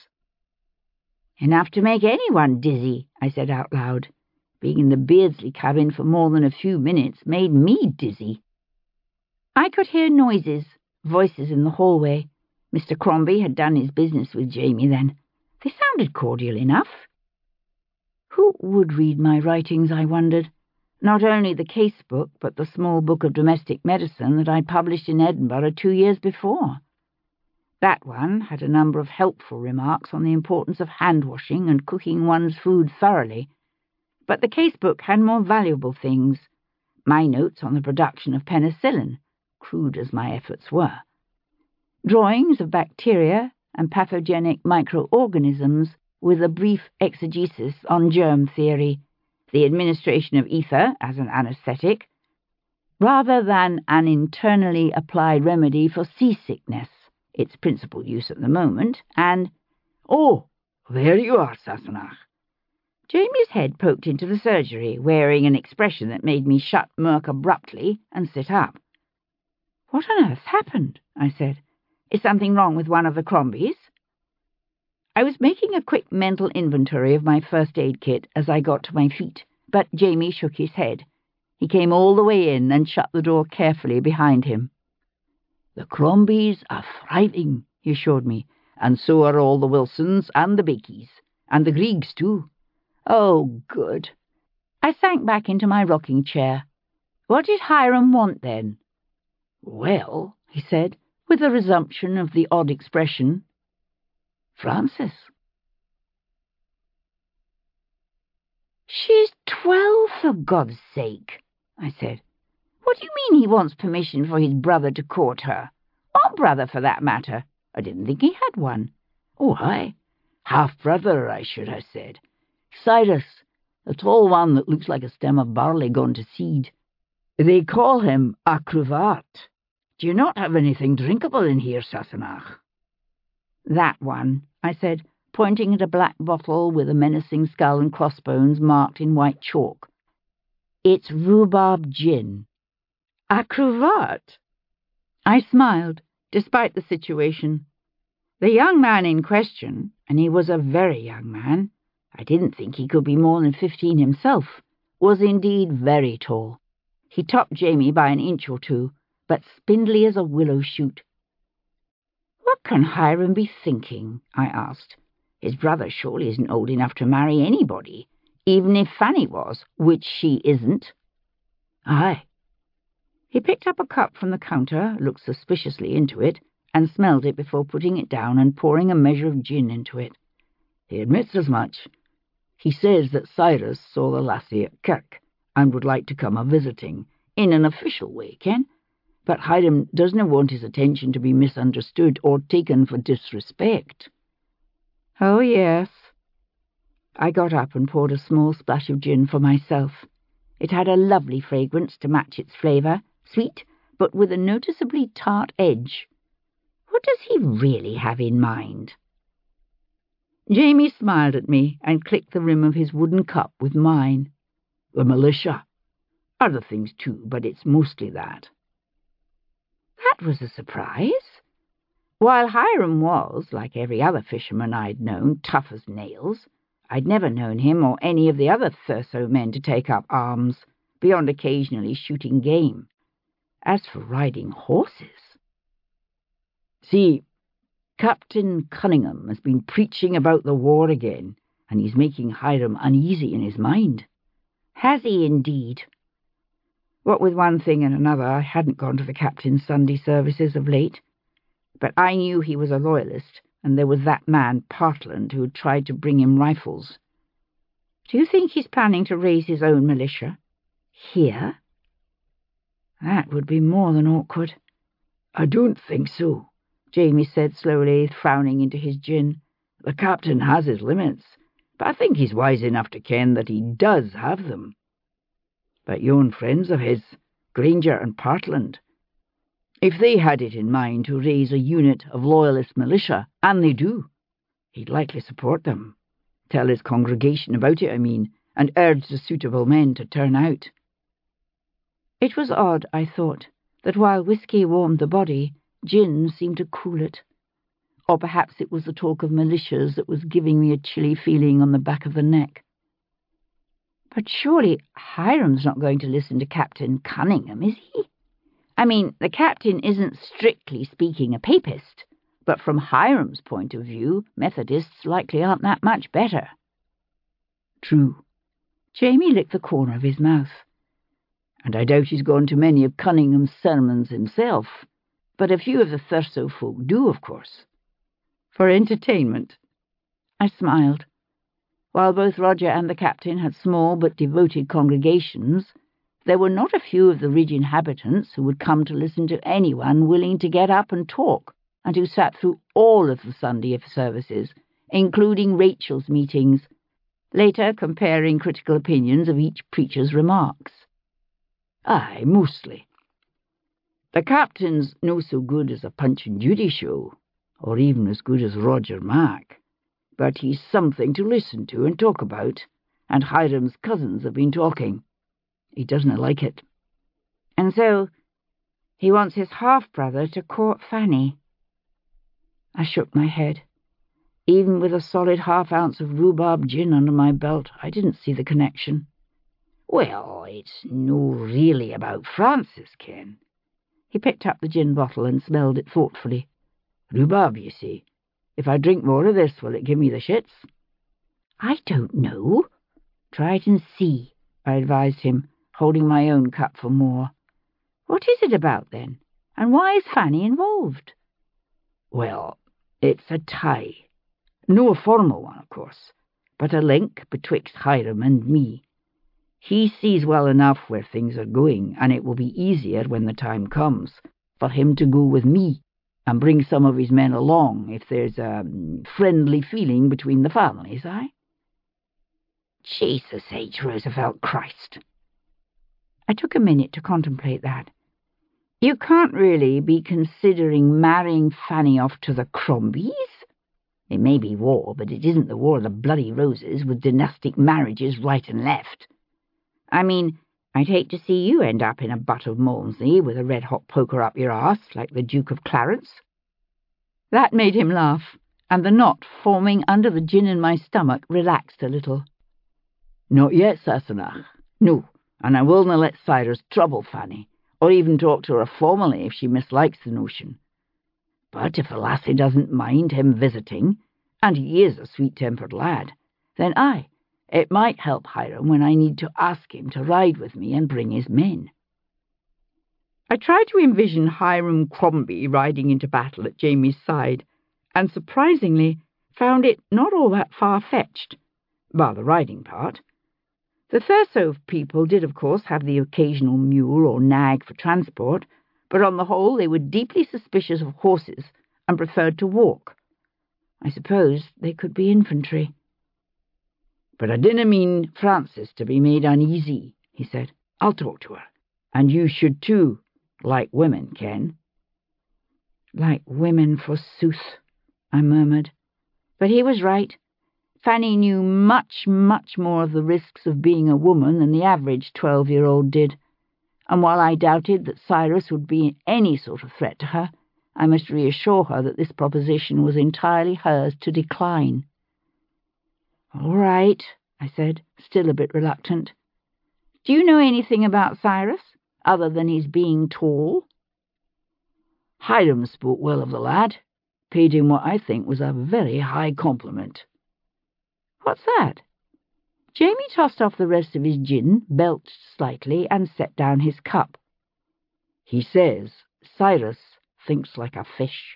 Enough to make anyone dizzy, I said out loud. Being in the Beardsley cabin for more than a few minutes made me dizzy. I could hear noises, voices in the hallway. Mr. Crombie had done his business with Jamie then. They sounded cordial enough. Who would read my writings, I wondered? Not only the casebook, but the small book of domestic medicine that I'd published in Edinburgh 2 years before. That one had a number of helpful remarks on the importance of hand-washing and cooking one's food thoroughly. But the casebook had more valuable things. My notes on the production of penicillin, crude as my efforts were. Drawings of bacteria and pathogenic microorganisms with a brief exegesis on germ theory, the administration of ether as an anesthetic, rather than an internally applied remedy for seasickness, its principal use at the moment, and, "Oh, there you are, Sassenach." Jamie's head poked into the surgery, wearing an expression that made me shut Merck abruptly and sit up. "What on earth happened?" I said. "Is something wrong with one of the Crombies?" I was making a quick mental inventory of my first aid kit as I got to my feet, but Jamie shook his head. He came all the way in and shut the door carefully behind him. "The Crombies are thriving," he assured me, "and so are all the Wilsons and the Backies, and the Griegs too." "Oh, good." I sank back into my rocking chair. "What did Hiram want, then?" "Well," he said, with a resumption of the odd expression, "Frances." "She's 12, for God's sake," I said. "What do you mean he wants permission for his brother to court her? What brother, for that matter? I didn't think he had one." "Oh, aye. Half-brother, I should have said. Cyrus, the tall one that looks like a stem of barley gone to seed. They call him a cravat. Do you not have anything drinkable in here, Sassenach?" "That one," I said, pointing at a black bottle with a menacing skull and crossbones marked in white chalk. "It's rhubarb gin." "A cravat?" I smiled, despite the situation. The young man in question, and he was a very young man, I didn't think he could be more than 15 himself, was indeed very tall. He topped Jamie by an inch or 2, but spindly as a willow shoot. "What can Hiram be thinking?" I asked. "His brother surely isn't old enough to marry anybody, even if Fanny was, which she isn't." "Aye." He picked up a cup from the counter, looked suspiciously into it, and smelled it before putting it down and pouring a measure of gin into it. "He admits as much. He says that Cyrus saw the lassie at Kirk and would like to come a-visiting, in an official way, Ken. But Hiram doesn't want his attention to be misunderstood or taken for disrespect. Oh, yes. I got up and poured a small splash of gin for myself. It had a lovely fragrance to match its flavour, sweet, but with a noticeably tart edge. What does he really have in mind? Jamie smiled at me and clicked the rim of his wooden cup with mine. The militia. Other things too, but it's mostly that. That was a surprise. While Hiram was, like every other fisherman I'd known, tough as nails, I'd never known him or any of the other Thurso men to take up arms, beyond occasionally shooting game. As for riding horses... See, Captain Cunningham has been preaching about the war again, and he's making Hiram uneasy in his mind. Has he indeed? What with one thing and another, I hadn't gone to the captain's Sunday services of late, but I knew he was a loyalist, and there was that man, Partland, who had tried to bring him rifles. Do you think he's planning to raise his own militia? Here? That would be more than awkward. I don't think so, Jamie said slowly, frowning into his gin. The captain has his limits, but I think he's wise enough to ken that he does have them. But yon friends of his, Granger and Partland, if they had it in mind to raise a unit of loyalist militia, and they do, he'd likely support them. Tell his congregation about it, I mean, and urge the suitable men to turn out. It was odd, I thought, that while whiskey warmed the body, gin seemed to cool it. Or perhaps it was the talk of militias that was giving me a chilly feeling on the back of the neck. But surely Hiram's not going to listen to Captain Cunningham, is he? I mean, the captain isn't strictly speaking a papist, but from Hiram's point of view, Methodists likely aren't that much better. True. Jamie licked the corner of his mouth. And I doubt he's gone to many of Cunningham's sermons himself, but a few of the Thurso folk do, of course. For entertainment. I smiled. While both Roger and the captain had small but devoted congregations, there were not a few of the ridge inhabitants who would come to listen to anyone willing to get up and talk, and who sat through all of the Sunday services, including Rachel's meetings, later comparing critical opinions of each preacher's remarks. Aye, mostly. The captain's no so good as a Punch and Judy show, or even as good as Roger Mack, but he's something to listen to and talk about, and Hiram's cousins have been talking. He doesn't like it. And so he wants his half-brother to court Fanny. I shook my head. Even with a solid half-ounce of rhubarb gin under my belt, I didn't see the connection. Well, it's no really about Francis, Ken. He picked up the gin bottle and smelled it thoughtfully. Rhubarb, you see. If I drink more of this, will it give me the shits? I don't know. Try it and see, I advised him, holding my own cup for more. What is it about, then? And why is Fanny involved? Well, it's a tie. No a formal one, of course, but a link betwixt Hiram and me. He sees well enough where things are going, and it will be easier when the time comes for him to go with me and bring some of his men along if there's a friendly feeling between the families, aye? Jesus H. Roosevelt Christ. I took a minute to contemplate that. You can't really be considering marrying Fanny off to the Crombies? It may be war, but it isn't the War of the Bloody Roses with dynastic marriages right and left. I mean, I'd hate to see you end up in a butt of Malmsey with a red-hot poker up your arse like the Duke of Clarence. That made him laugh, and the knot forming under the gin in my stomach relaxed a little. Not yet, Sassenach. No, and I willna let Cyrus trouble Fanny, or even talk to her formally if she mislikes the notion. But if the lassie doesn't mind him visiting, and he is a sweet-tempered lad, then aye, it might help Hiram when I need to ask him to ride with me and bring his men. I tried to envision Hiram Crombie riding into battle at Jamie's side, and surprisingly found it not all that far-fetched. bar the riding part. The Thurso people did, of course, have the occasional mule or nag for transport, but on the whole they were deeply suspicious of horses and preferred to walk. I suppose they could be infantry. But I dinna mean Frances to be made uneasy, he said. I'll talk to her. And you should too, like women, Ken. Like women, forsooth, I murmured. But he was right. Fanny knew much, much more of the risks of being a woman than the average 12-year-old did, and while I doubted that Cyrus would be any sort of threat to her, I must reassure her that this proposition was entirely hers to decline. "All right," I said, still a bit reluctant. "Do you know anything about Cyrus, other than his being tall?" Hiram spoke well of the lad, paid him what I think was a very high compliment. "What's that?" Jamie tossed off the rest of his gin, belched slightly, and set down his cup. "He says Cyrus thinks like a fish."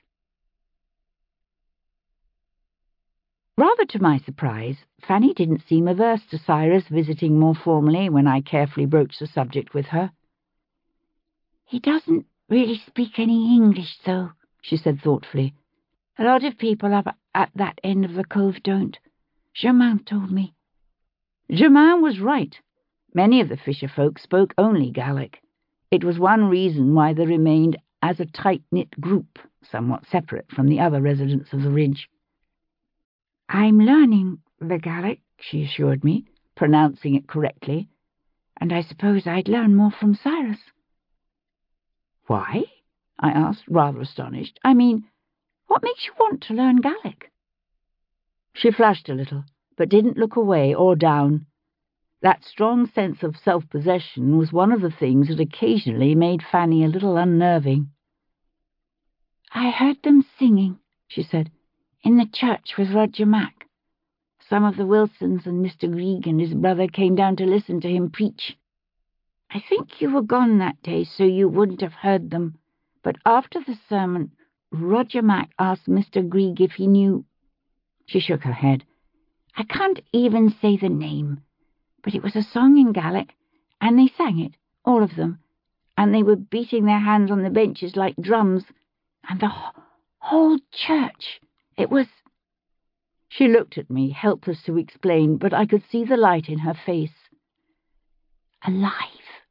Rather to my surprise, Fanny didn't seem averse to Cyrus visiting more formally when I carefully broached the subject with her. "He doesn't really speak any English, though," she said thoughtfully. "A lot of people up at that end of the cove don't. Germain told me." Germain was right. Many of the fisher folk spoke only Gaelic. It was one reason why they remained as a tight-knit group, somewhat separate from the other residents of the ridge. "I'm learning the Gaelic," she assured me, pronouncing it correctly, "and I suppose I'd learn more from Cyrus." "Why?" I asked, rather astonished. "I mean, what makes you want to learn Gaelic?" She flushed a little, but didn't look away or down. That strong sense of self-possession was one of the things that occasionally made Fanny a little unnerving. "I heard them singing," she said, "in the church with Roger Mac. Some of the Wilsons and Mr. Grieg and his brother came down to listen to him preach. I think you were gone that day, so you wouldn't have heard them, but after the sermon, Roger Mac asked Mr. Grieg if he knew—" She shook her head. "I can't even say the name, but it was a song in Gaelic, and they sang it, all of them, and they were beating their hands on the benches like drums, and the whole church, it was—" She looked at me, helpless to explain, but I could see the light in her face. "Alive."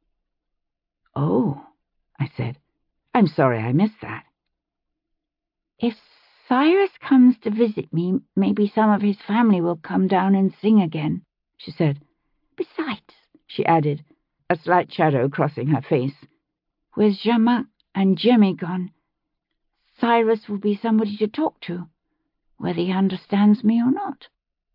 "Oh," I said. "I'm sorry I missed that." "If Cyrus comes to visit me, maybe some of his family will come down and sing again," she said. "Besides," she added, a slight shadow crossing her face, "with Germain and Jemmy gone, Cyrus will be somebody to talk to, whether he understands me or not."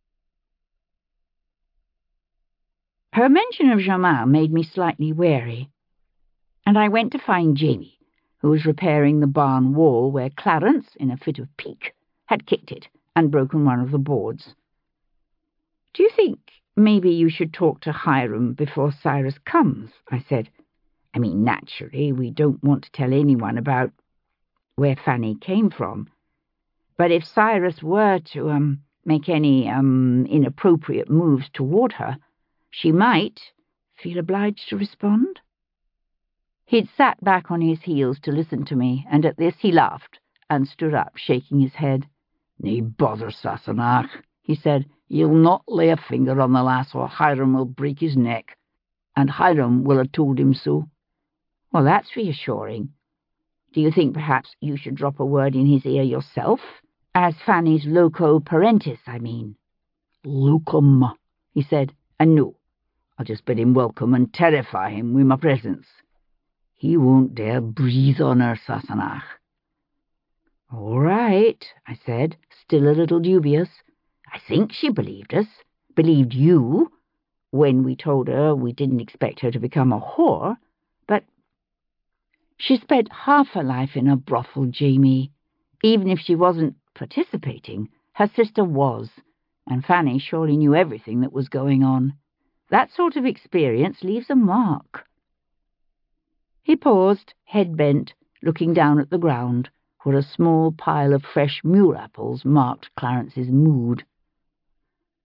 Her mention of Germain made me slightly wary, and I went to find Jamie, who was repairing the barn wall where Clarence, in a fit of pique, had kicked it and broken one of the boards. "Do you think maybe you should talk to Hiram before Cyrus comes?" I said. "I mean, naturally, we don't want to tell anyone about where Fanny came from. But if Cyrus were to make any inappropriate moves toward her, she might feel obliged to respond." He'd sat back on his heels to listen to me, and at this he laughed and stood up, shaking his head. "Nae bother, Sassenach," he said. "You'll not lay a finger on the lass, or Hiram will break his neck, and Hiram will have told him so." "Well, that's reassuring. Do you think perhaps you should drop a word in his ear yourself? As Fanny's loco parentis, I mean." "Locum," he said, "and no, I'll just bid him welcome and terrify him with my presence. He won't dare breathe on her, Sassenach." "All right," I said, still a little dubious. "I think she believed us, believed you, when we told her we didn't expect her to become a whore, but she spent half her life in a brothel, Jamie. Even if she wasn't participating, her sister was, and Fanny surely knew everything that was going on. That sort of experience leaves a mark." He paused, head bent, looking down at the ground, where a small pile of fresh mule apples marked Clarence's mood.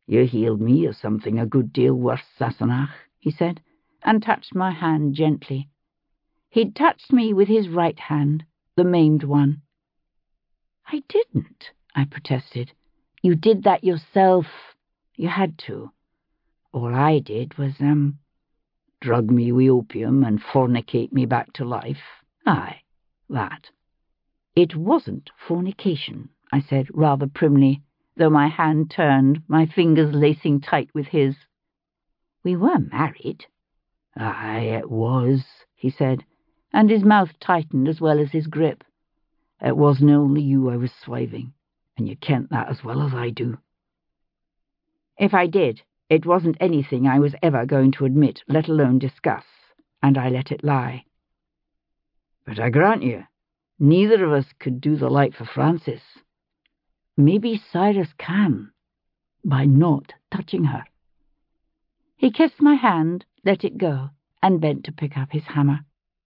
You healed me of something a good deal worse, Sassenach, he said, and touched my hand gently. He'd touched me with his right hand, the maimed one. I didn't, I protested. You did that yourself. You had to. All I did was, drug me with opium and fornicate me back to life. Aye, that. It wasn't fornication, I said rather primly, though my hand turned, my fingers lacing tight with his. We were married. Aye, it was, he said, and his mouth tightened as well as his grip. It wasn't only you I was swiving, and you kent that as well as I do. If I did, it wasn't anything I was ever going to admit, let alone discuss, and I let it lie. But I grant you, neither of us could do the like for Frances. Maybe Cyrus can, by not touching her. He kissed my hand, let it go, and bent to pick up his hammer.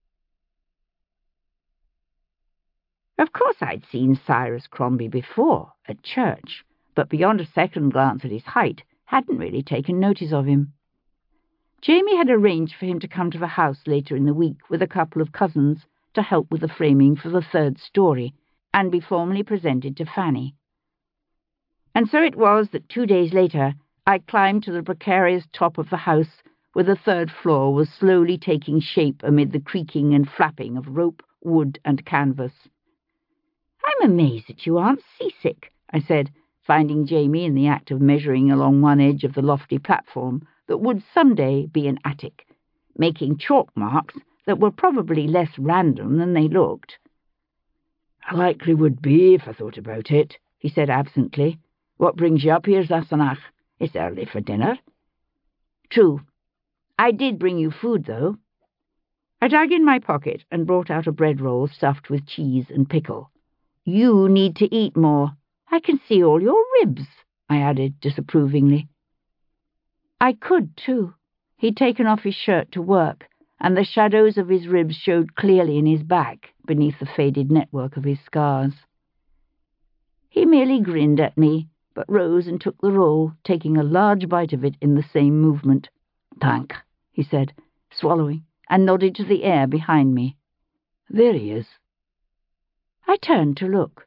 Of course I'd seen Cyrus Crombie before, at church, but beyond a second glance at his height, hadn't really taken notice of him. Jamie had arranged for him to come to the house later in the week with a couple of cousins to help with the framing for the third story, and be formally presented to Fanny. And so it was that 2 days later I climbed to the precarious top of the house, where the third floor was slowly taking shape amid the creaking and flapping of rope, wood, and canvas. "I'm amazed that you aren't seasick," I said, finding Jamie in the act of measuring along one edge of the lofty platform that would someday be an attic, making chalk marks that were probably less random than they looked. "I likely would be if I thought about it," he said absently. "What brings you up here, Sassenach? It's early for dinner." "True. I did bring you food, though." I dug in my pocket and brought out a bread roll stuffed with cheese and pickle. "You need to eat more. I can see all your ribs," I added disapprovingly. I could, too. He'd taken off his shirt to work, and the shadows of his ribs showed clearly in his back beneath the faded network of his scars. He merely grinned at me, but rose and took the roll, taking a large bite of it in the same movement. "Thank," he said, swallowing, and nodded to the air behind me. "There he is." I turned to look.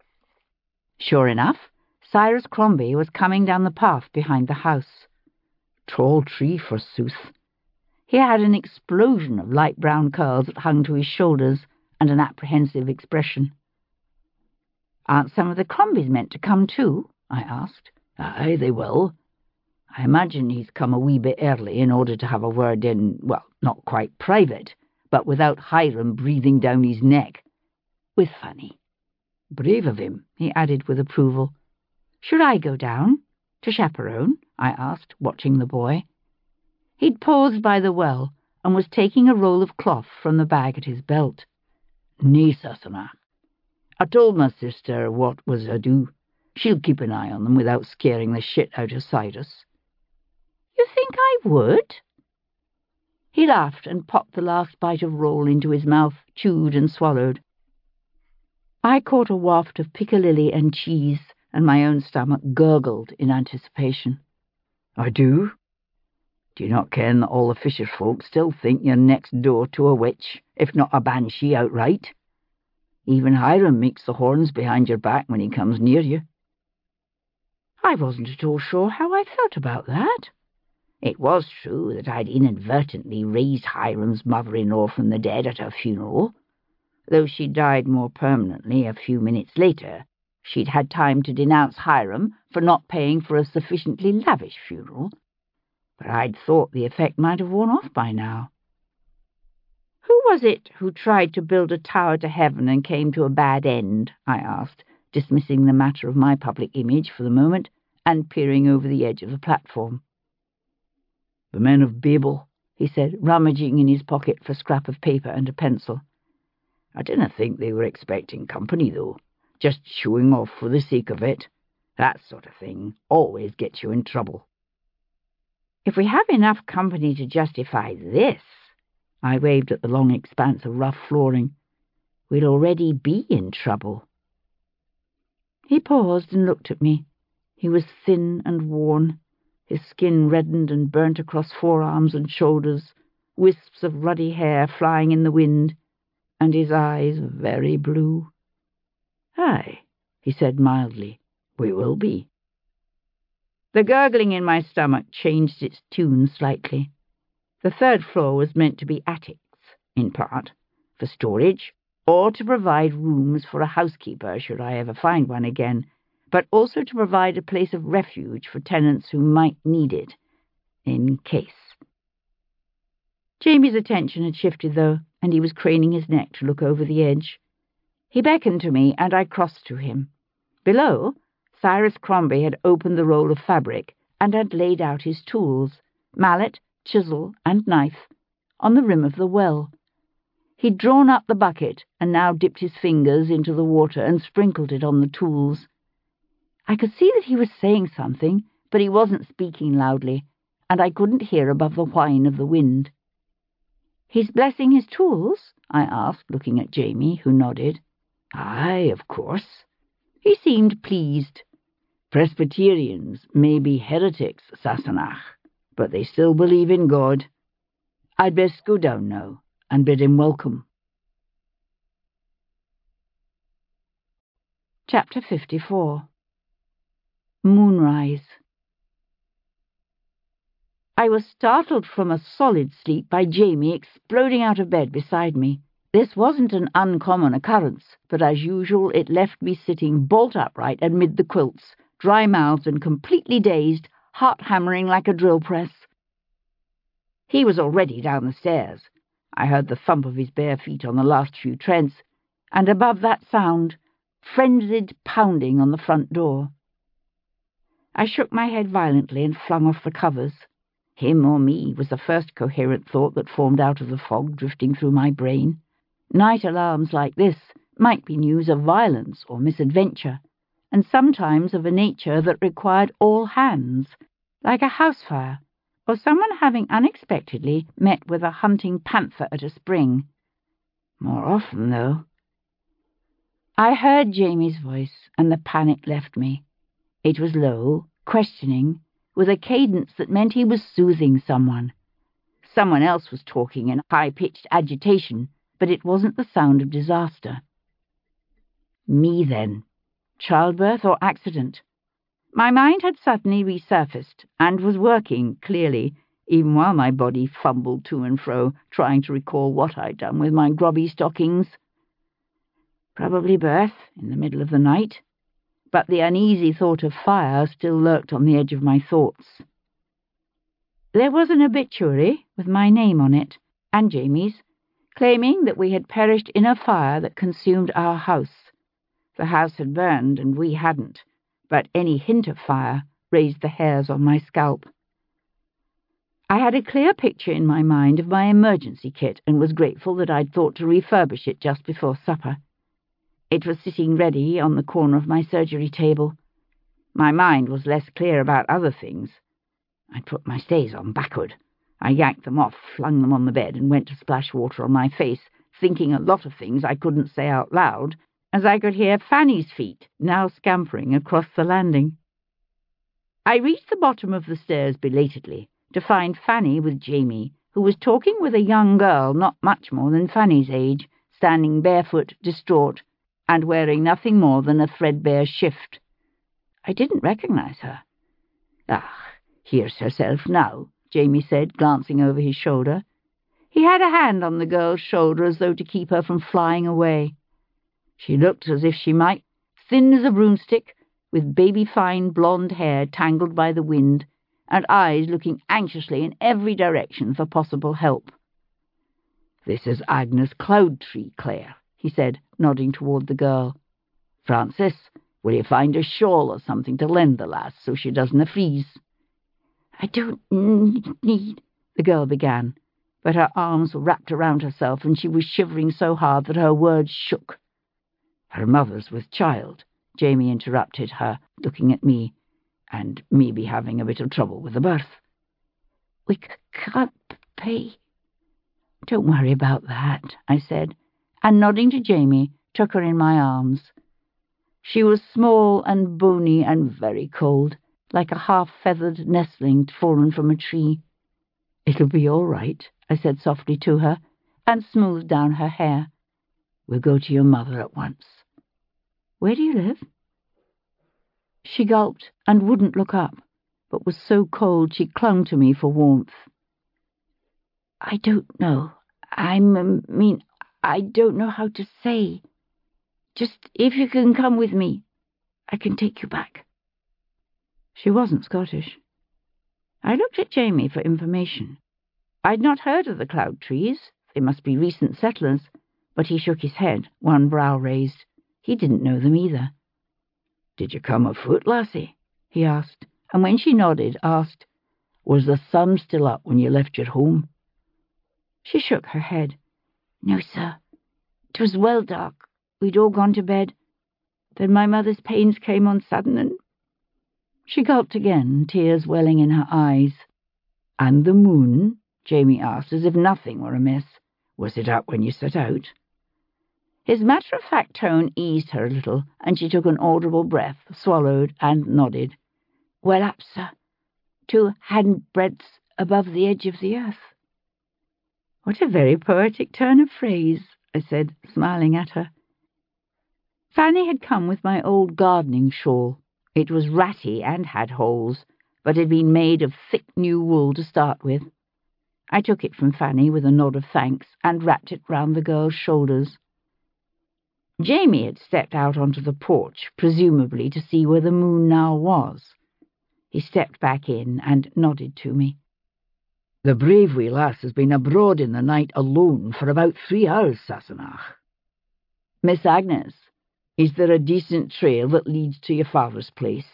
Sure enough, Cyrus Crombie was coming down the path behind the house. Tall tree, forsooth. He had an explosion of light brown curls that hung to his shoulders, and an apprehensive expression. "Aren't some of the Crombies meant to come too?" I asked. "Aye, they will. I imagine he's come a wee bit early in order to have a word in, well, not quite private, but without Hiram breathing down his neck. With Fanny. Brave of him," he added with approval. "Should I go down? To chaperone?" I asked, watching the boy. He'd paused by the well, and was taking a roll of cloth from the bag at his belt. "Nee, Sassenach. I told my sister what was ado. She'll keep an eye on them without scaring the shit out of Cyrus." "You think I would?" He laughed and popped the last bite of roll into his mouth, chewed and swallowed. I caught a waft of piccalilli and cheese, and my own stomach gurgled in anticipation. "I do. Do you not ken that all the fisher folk still think you're next door to a witch, if not a banshee outright? Even Hiram makes the horns behind your back when he comes near you." I wasn't at all sure how I felt about that. It was true that I'd inadvertently raised Hiram's mother-in-law from the dead at her funeral. Though she died more permanently a few minutes later, she'd had time to denounce Hiram for not paying for a sufficiently lavish funeral. But I'd thought the effect might have worn off by now. "Who was it who tried to build a tower to heaven and came to a bad end?" I asked, dismissing the matter of my public image for the moment, and peering over the edge of the platform. "The men of Babel," he said, rummaging in his pocket for a scrap of paper and a pencil. "I didn't think they were expecting company, though. Just showing off for the sake of it. That sort of thing always gets you in trouble." "If we have enough company to justify this," I waved at the long expanse of rough flooring, "we'll already be in trouble." He paused and looked at me. He was thin and worn, his skin reddened and burnt across forearms and shoulders, wisps of ruddy hair flying in the wind, and his eyes very blue. "Aye," he said mildly, "we will be." The gurgling in my stomach changed its tune slightly. The third floor was meant to be attics, in part, for storage, or to provide rooms for a housekeeper should I ever find one again, but also to provide a place of refuge for tenants who might need it, in case. Jamie's attention had shifted, though, and he was craning his neck to look over the edge. He beckoned to me, and I crossed to him. Below, Cyrus Crombie had opened the roll of fabric and had laid out his tools, mallet, chisel, and knife, on the rim of the well. He'd drawn up the bucket and now dipped his fingers into the water and sprinkled it on the tools. I could see that he was saying something, but he wasn't speaking loudly, and I couldn't hear above the whine of the wind. "He's blessing his tools?" I asked, looking at Jamie, who nodded. "Aye, of course." He seemed pleased. "Presbyterians may be heretics, Sassenach, but they still believe in God. I'd best go down now and bid him welcome." Chapter 54. Moonrise. I was startled from a solid sleep by Jamie exploding out of bed beside me. This wasn't an uncommon occurrence, but as usual it left me sitting bolt upright amid the quilts, dry-mouthed and completely dazed, heart hammering like a drill press. He was already down the stairs. I heard the thump of his bare feet on the last few treads, and above that sound, frenzied pounding on the front door. I shook my head violently and flung off the covers. Him or me was the first coherent thought that formed out of the fog drifting through my brain. Night alarms like this might be news of violence or misadventure, and sometimes of a nature that required all hands, like a house fire, or someone having unexpectedly met with a hunting panther at a spring. More often, though. I heard Jamie's voice, and the panic left me. It was low, questioning, with a cadence that meant he was soothing someone. Someone else was talking in high-pitched agitation, but it wasn't the sound of disaster. Me, then. Childbirth or accident? My mind had suddenly resurfaced and was working, clearly, even while my body fumbled to and fro, trying to recall what I'd done with my grubby stockings. Probably birth, in the middle of the night, but the uneasy thought of fire still lurked on the edge of my thoughts. There was an obituary with my name on it, and Jamie's, claiming that we had perished in a fire that consumed our house. The house had burned, and we hadn't, but any hint of fire raised the hairs on my scalp. I had a clear picture in my mind of my emergency kit and was grateful that I'd thought to refurbish it just before supper. It was sitting ready on the corner of my surgery table. My mind was less clear about other things. I'd put my stays on backward. I yanked them off, flung them on the bed, and went to splash water on my face, thinking a lot of things I couldn't say out loud, as I could hear Fanny's feet now scampering across the landing. I reached the bottom of the stairs belatedly to find Fanny with Jamie, who was talking with a young girl not much more than Fanny's age, standing barefoot, distraught, and wearing nothing more than a threadbare shift. I didn't recognize her. "Ah, here's herself now," Jamie said, glancing over his shoulder. He had a hand on the girl's shoulder as though to keep her from flying away. She looked as if she might, thin as a broomstick, with baby-fine blonde hair tangled by the wind, and eyes looking anxiously in every direction for possible help. "This is Agnes Cloudtree, Claire," he said, nodding toward the girl. "Francis, will you find a shawl or something to lend the lass so she doesn't freeze?" "I don't need," the girl began, but her arms were wrapped around herself and she was shivering so hard that her words shook. "Her mother's with child," Jamie interrupted her, looking at me, "and maybe having a bit of trouble with the birth." "We can't pay." "Don't worry about that," I said, and nodding to Jamie, took her in my arms. She was small and bony and very cold, like a half-feathered nestling fallen from a tree. "It'll be all right," I said softly to her, and smoothed down her hair. "We'll go to your mother at once." "Where do you live?" She gulped and wouldn't look up, but was so cold she clung to me for warmth. "I don't know. I don't know how to say. Just if you can come with me, I can take you back." She wasn't Scottish. I looked at Jamie for information. I'd not heard of the Cloudtrees. They must be recent settlers, but he shook his head, one brow raised. He didn't know them either. "Did you come afoot, lassie?" he asked, and when she nodded, asked, "Was the sun still up when you left your home?" She shook her head. "No, sir. 'Twas well dark. We'd all gone to bed. Then my mother's pains came on sudden, and—" She gulped again, tears welling in her eyes. "And the moon?" Jamie asked, as if nothing were amiss. "Was it up when you set out?" His matter-of-fact tone eased her a little, and she took an audible breath, swallowed, and nodded. "Well up, sir. 2 handbreadths above the edge of the earth." "What a very poetic turn of phrase," I said, smiling at her. Fanny had come with my old gardening shawl. It was ratty and had holes, but had been made of thick new wool to start with. I took it from Fanny with a nod of thanks and wrapped it round the girl's shoulders. Jamie had stepped out onto the porch, presumably to see where the moon now was. He stepped back in and nodded to me. "The brave wee lass has been abroad in the night alone for about 3 hours, Sassenach." "Miss Agnes, is there a decent trail that leads to your father's place?"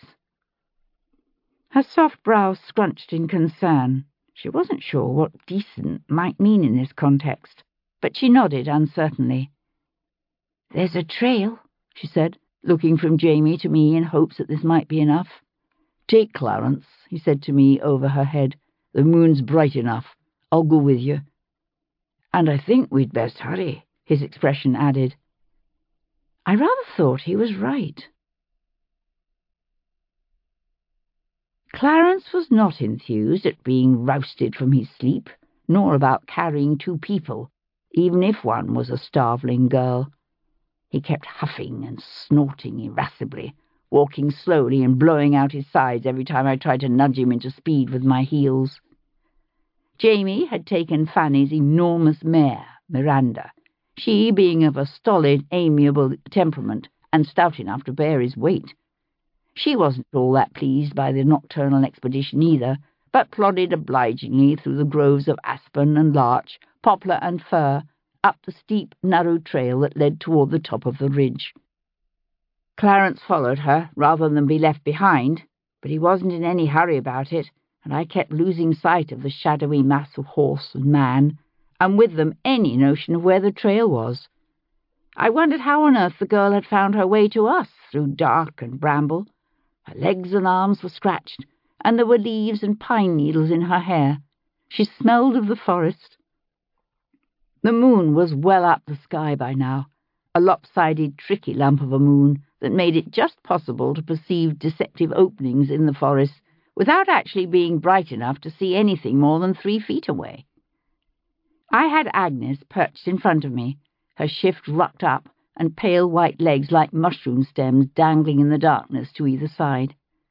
Her soft brow scrunched in concern. She wasn't sure what decent might mean in this context, but she nodded uncertainly. "There's a trail," she said, looking from Jamie to me in hopes that this might be enough. "Take Clarence," he said to me over her head. "The moon's bright enough. I'll go with you." "And I think we'd best hurry," his expression added. I rather thought he was right. Clarence was not enthused at being rousted from his sleep, nor about carrying 2 people, even if one was a starveling girl. He kept huffing and snorting irascibly, walking slowly and blowing out his sides every time I tried to nudge him into speed with my heels. Jamie had taken Fanny's enormous mare, Miranda, she being of a stolid, amiable temperament and stout enough to bear his weight. She wasn't all that pleased by the nocturnal expedition either, but plodded obligingly through the groves of aspen and larch, poplar and fir, up the steep, narrow trail that led toward the top of the ridge. Clarence followed her, rather than be left behind, but he wasn't in any hurry about it, and I kept losing sight of the shadowy mass of horse and man, and with them any notion of where the trail was. I wondered how on earth the girl had found her way to us through dark and bramble. Her legs and arms were scratched, and there were leaves and pine needles in her hair. She smelled of the forest. The moon was well up the sky by now, a lopsided, tricky lump of a moon that made it just possible to perceive deceptive openings in the forest without actually being bright enough to see anything more than 3 feet away. I had Agnes perched in front of me, her shift rucked up, and pale white legs like mushroom stems dangling in the darkness to either side.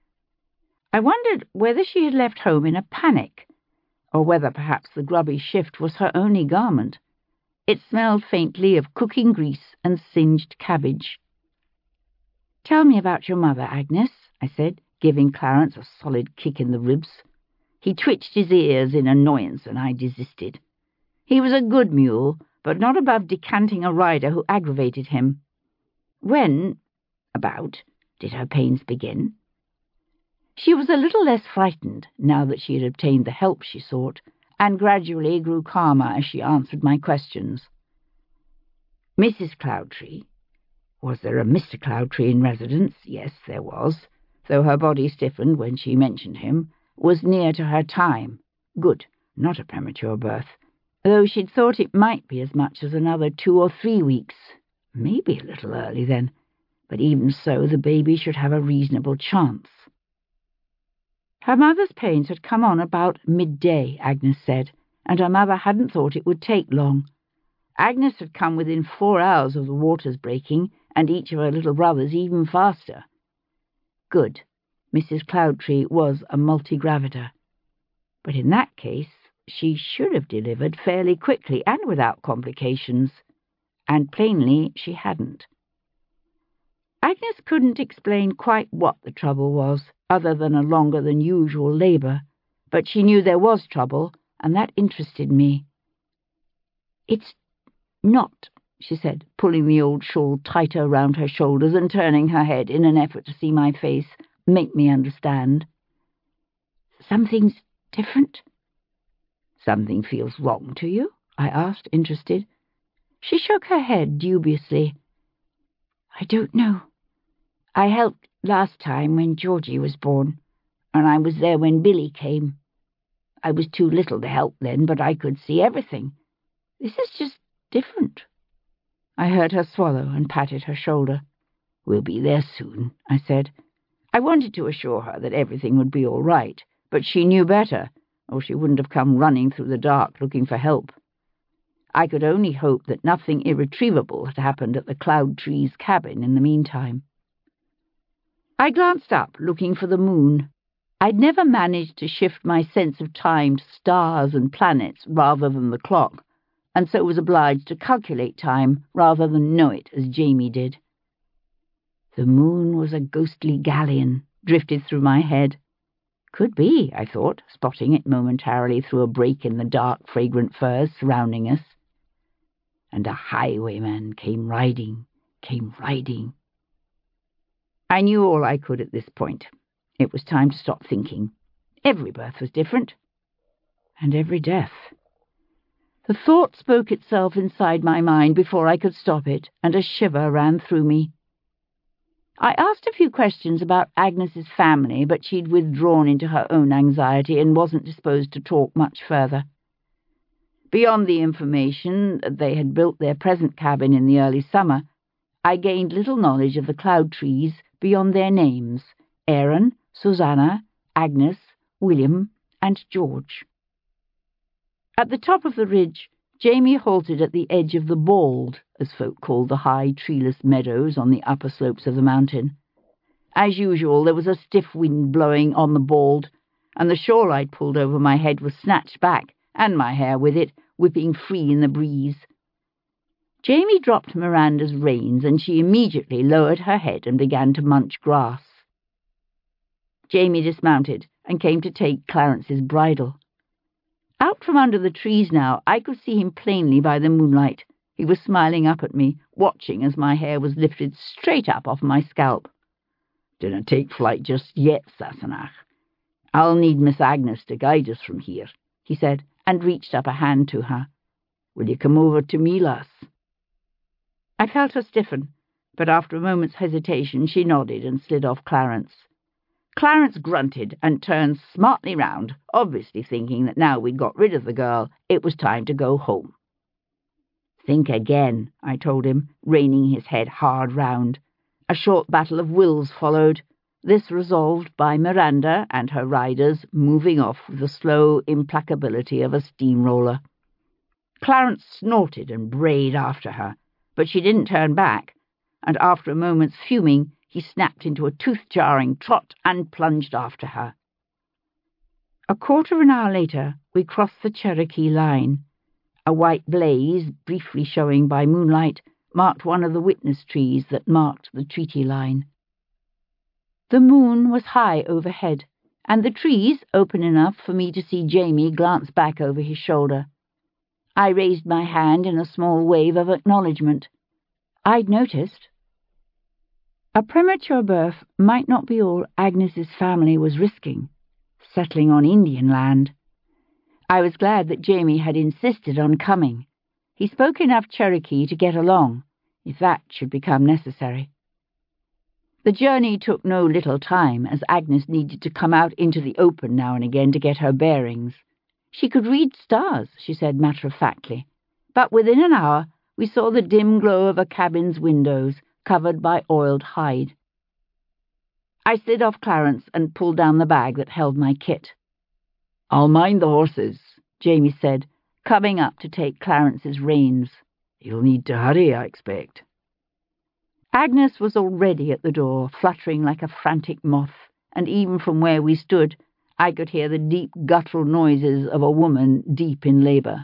I wondered whether she had left home in a panic, or whether perhaps the grubby shift was her only garment. It smelled faintly of cooking grease and singed cabbage. "Tell me about your mother, Agnes," I said, giving Clarence a solid kick in the ribs. He twitched his ears in annoyance, and I desisted. He was a good mule, but not above decanting a rider who aggravated him. When did her pains begin? She was a little less frightened now that she had obtained the help she sought, and gradually grew calmer as she answered my questions. "Mrs. Cloudtree. Was there a Mr. Cloudtree in residence? Yes, there was, though her body stiffened when she mentioned him. Was near to her time. Good, not a premature birth, though she'd thought it might be as much as another 2 or 3 weeks. Maybe a little early then, but even so the baby should have a reasonable chance." Her mother's pains had come on about midday, Agnes said, and her mother hadn't thought it would take long. Agnes had come within 4 hours of the waters breaking, and each of her little brothers even faster. Good. Mrs. Cloudtree was a multigravida. But in that case, she should have delivered fairly quickly and without complications, and plainly she hadn't. Agnes couldn't explain quite what the trouble was, other than a longer-than-usual labour, but she knew there was trouble, and that interested me. "It's not," she said, pulling the old shawl tighter round her shoulders and turning her head in an effort to see my face, make me understand. "Something's different?" "Something feels wrong to you?" I asked, interested. She shook her head dubiously. "I don't know. I helped last time when Georgie was born, and I was there when Billy came. I was too little to help then, but I could see everything. This is just different." I heard her swallow and patted her shoulder. "We'll be there soon," I said. I wanted to assure her that everything would be all right, but she knew better, or she wouldn't have come running through the dark looking for help. I could only hope that nothing irretrievable had happened at the Cloudtree's cabin in the meantime. I glanced up, looking for the moon. I'd never managed to shift my sense of time to stars and planets rather than the clock, and so was obliged to calculate time rather than know it as Jamie did. The moon was a ghostly galleon, drifted through my head. Could be, I thought, spotting it momentarily through a break in the dark, fragrant firs surrounding us. And a highwayman came riding. I knew all I could at this point. It was time to stop thinking. Every birth was different, and every death. The thought spoke itself inside my mind before I could stop it, and a shiver ran through me. I asked a few questions about Agnes's family, but she'd withdrawn into her own anxiety and wasn't disposed to talk much further. Beyond the information that they had built their present cabin in the early summer, I gained little knowledge of the Cloudtrees beyond their names: Aaron, Susanna, Agnes, William, and George. At the top of the ridge, Jamie halted at the edge of the bald, as folk called the high, treeless meadows on the upper slopes of the mountain. As usual, there was a stiff wind blowing on the bald, and the shawl I'd pulled over my head was snatched back, and my hair with it, whipping free in the breeze. Jamie dropped Miranda's reins, and she immediately lowered her head and began to munch grass. Jamie dismounted and came to take Clarence's bridle. Out from under the trees now, I could see him plainly by the moonlight. He was smiling up at me, watching as my hair was lifted straight up off my scalp. "Dinna take flight just yet, Sassenach. I'll need Miss Agnes to guide us from here," he said, and reached up a hand to her. "Will you come over to me, lass?" I felt her stiffen, but after a moment's hesitation she nodded and slid off Clarence. Clarence grunted and turned smartly round, obviously thinking that now we'd got rid of the girl, it was time to go home. "Think again," I told him, reining his head hard round. A short battle of wills followed, this resolved by Miranda and her riders moving off with the slow implacability of a steamroller. Clarence snorted and brayed after her, but she didn't turn back, and after a moment's fuming, he snapped into a tooth-jarring trot and plunged after her. A quarter of an hour later, we crossed the Cherokee line. A white blaze, briefly showing by moonlight, marked one of the witness trees that marked the treaty line. The moon was high overhead, and the trees open enough for me to see Jamie glance back over his shoulder. I raised my hand in a small wave of acknowledgement. I'd noticed. A premature birth might not be all Agnes's family was risking, settling on Indian land. I was glad that Jamie had insisted on coming. He spoke enough Cherokee to get along, if that should become necessary. The journey took no little time, as Agnes needed to come out into the open now and again to get her bearings. She could read stars, she said matter-of-factly, but within an hour we saw the dim glow of a cabin's windows, covered by oiled hide. I slid off Clarence and pulled down the bag that held my kit. "I'll mind the horses," Jamie said, coming up to take Clarence's reins. "You'll need to hurry, I expect." Agnes was already at the door, fluttering like a frantic moth, and even from where we stood, I could hear the deep guttural noises of a woman deep in labour.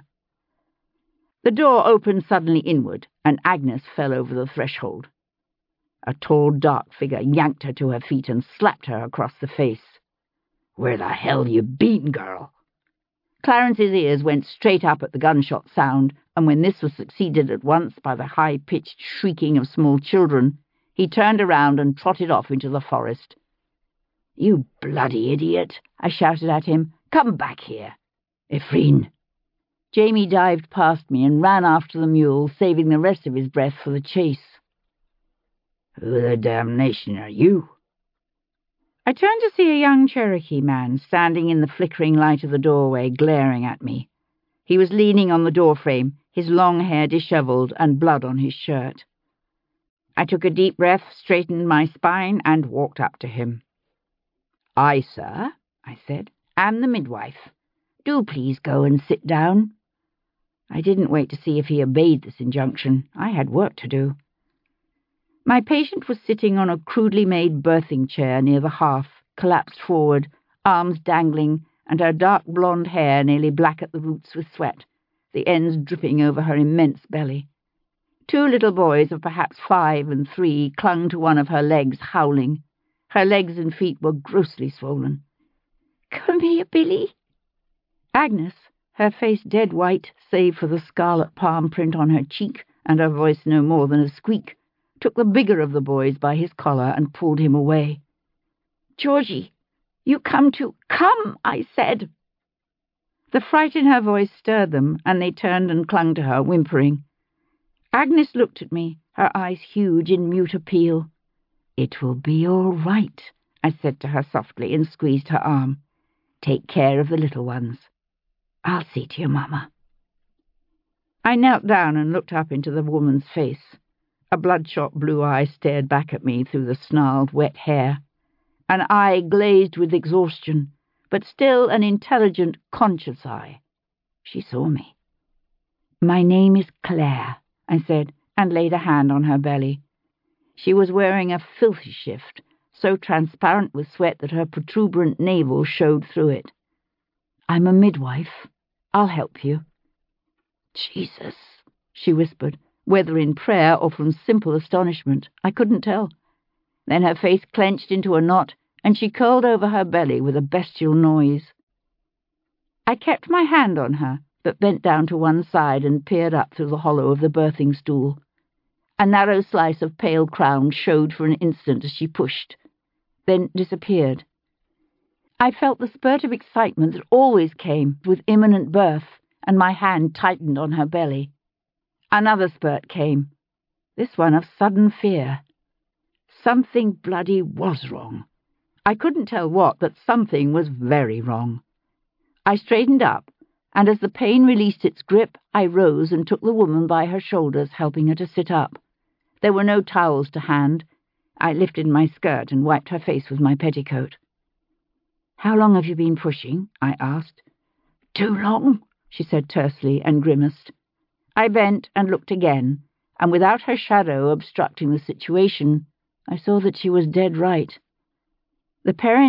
The door opened suddenly inward, and Agnes fell over the threshold. A tall, dark figure yanked her to her feet and slapped her across the face. "Where the hell you been, girl?" Clarence's ears went straight up at the gunshot sound, and when this was succeeded at once by the high-pitched shrieking of small children, he turned around and trotted off into the forest. "You bloody idiot," I shouted at him. "Come back here. Ephraim." Jamie dived past me and ran after the mule, saving the rest of his breath for the chase. "Who the damnation are you?" I turned to see a young Cherokee man standing in the flickering light of the doorway, glaring at me. He was leaning on the doorframe, his long hair disheveled and blood on his shirt. I took a deep breath, straightened my spine, and walked up to him. "I, sir," I said, "am the midwife. Do please go and sit down." I didn't wait to see if he obeyed this injunction. I had work to do. My patient was sitting on a crudely made birthing chair near the hearth, collapsed forward, arms dangling, and her dark blonde hair nearly black at the roots with sweat, the ends dripping over her immense belly. 2 little boys of perhaps 5 and 3 clung to one of her legs, howling. Her legs and feet were grossly swollen. "Come here, Billy." Agnes, her face dead white, save for the scarlet palm print on her cheek, and her voice no more than a squeak, took the bigger of the boys by his collar and pulled him away. "Georgie, you come too. Come, I said." The fright in her voice stirred them, and they turned and clung to her, whimpering. Agnes looked at me, her eyes huge in mute appeal. "It will be all right," I said to her softly, and squeezed her arm. "Take care of the little ones. I'll see to your mamma." I knelt down and looked up into the woman's face. A bloodshot blue eye stared back at me through the snarled, wet hair. An eye glazed with exhaustion, but still an intelligent, conscious eye. She saw me. "My name is Claire," I said, and laid a hand on her belly. She was wearing a filthy shift, so transparent with sweat that her protuberant navel showed through it. "I'm a midwife. I'll help you." "Jesus," she whispered, whether in prayer or from simple astonishment, I couldn't tell. Then her face clenched into a knot, and she curled over her belly with a bestial noise. I kept my hand on her, but bent down to one side and peered up through the hollow of the birthing stool. A narrow slice of pale crown showed for an instant as she pushed, then disappeared. I felt the spurt of excitement that always came with imminent birth, and my hand tightened on her belly. Another spurt came, this one of sudden fear. Something bloody was wrong. I couldn't tell what, but something was very wrong. I straightened up, and as the pain released its grip, I rose and took the woman by her shoulders, helping her to sit up. There were no towels to hand. I lifted my skirt and wiped her face with my petticoat. "How long have you been pushing?" I asked. "Too long," she said tersely, and grimaced. I bent and looked again, and without her shadow obstructing the situation, I saw that she was dead right. The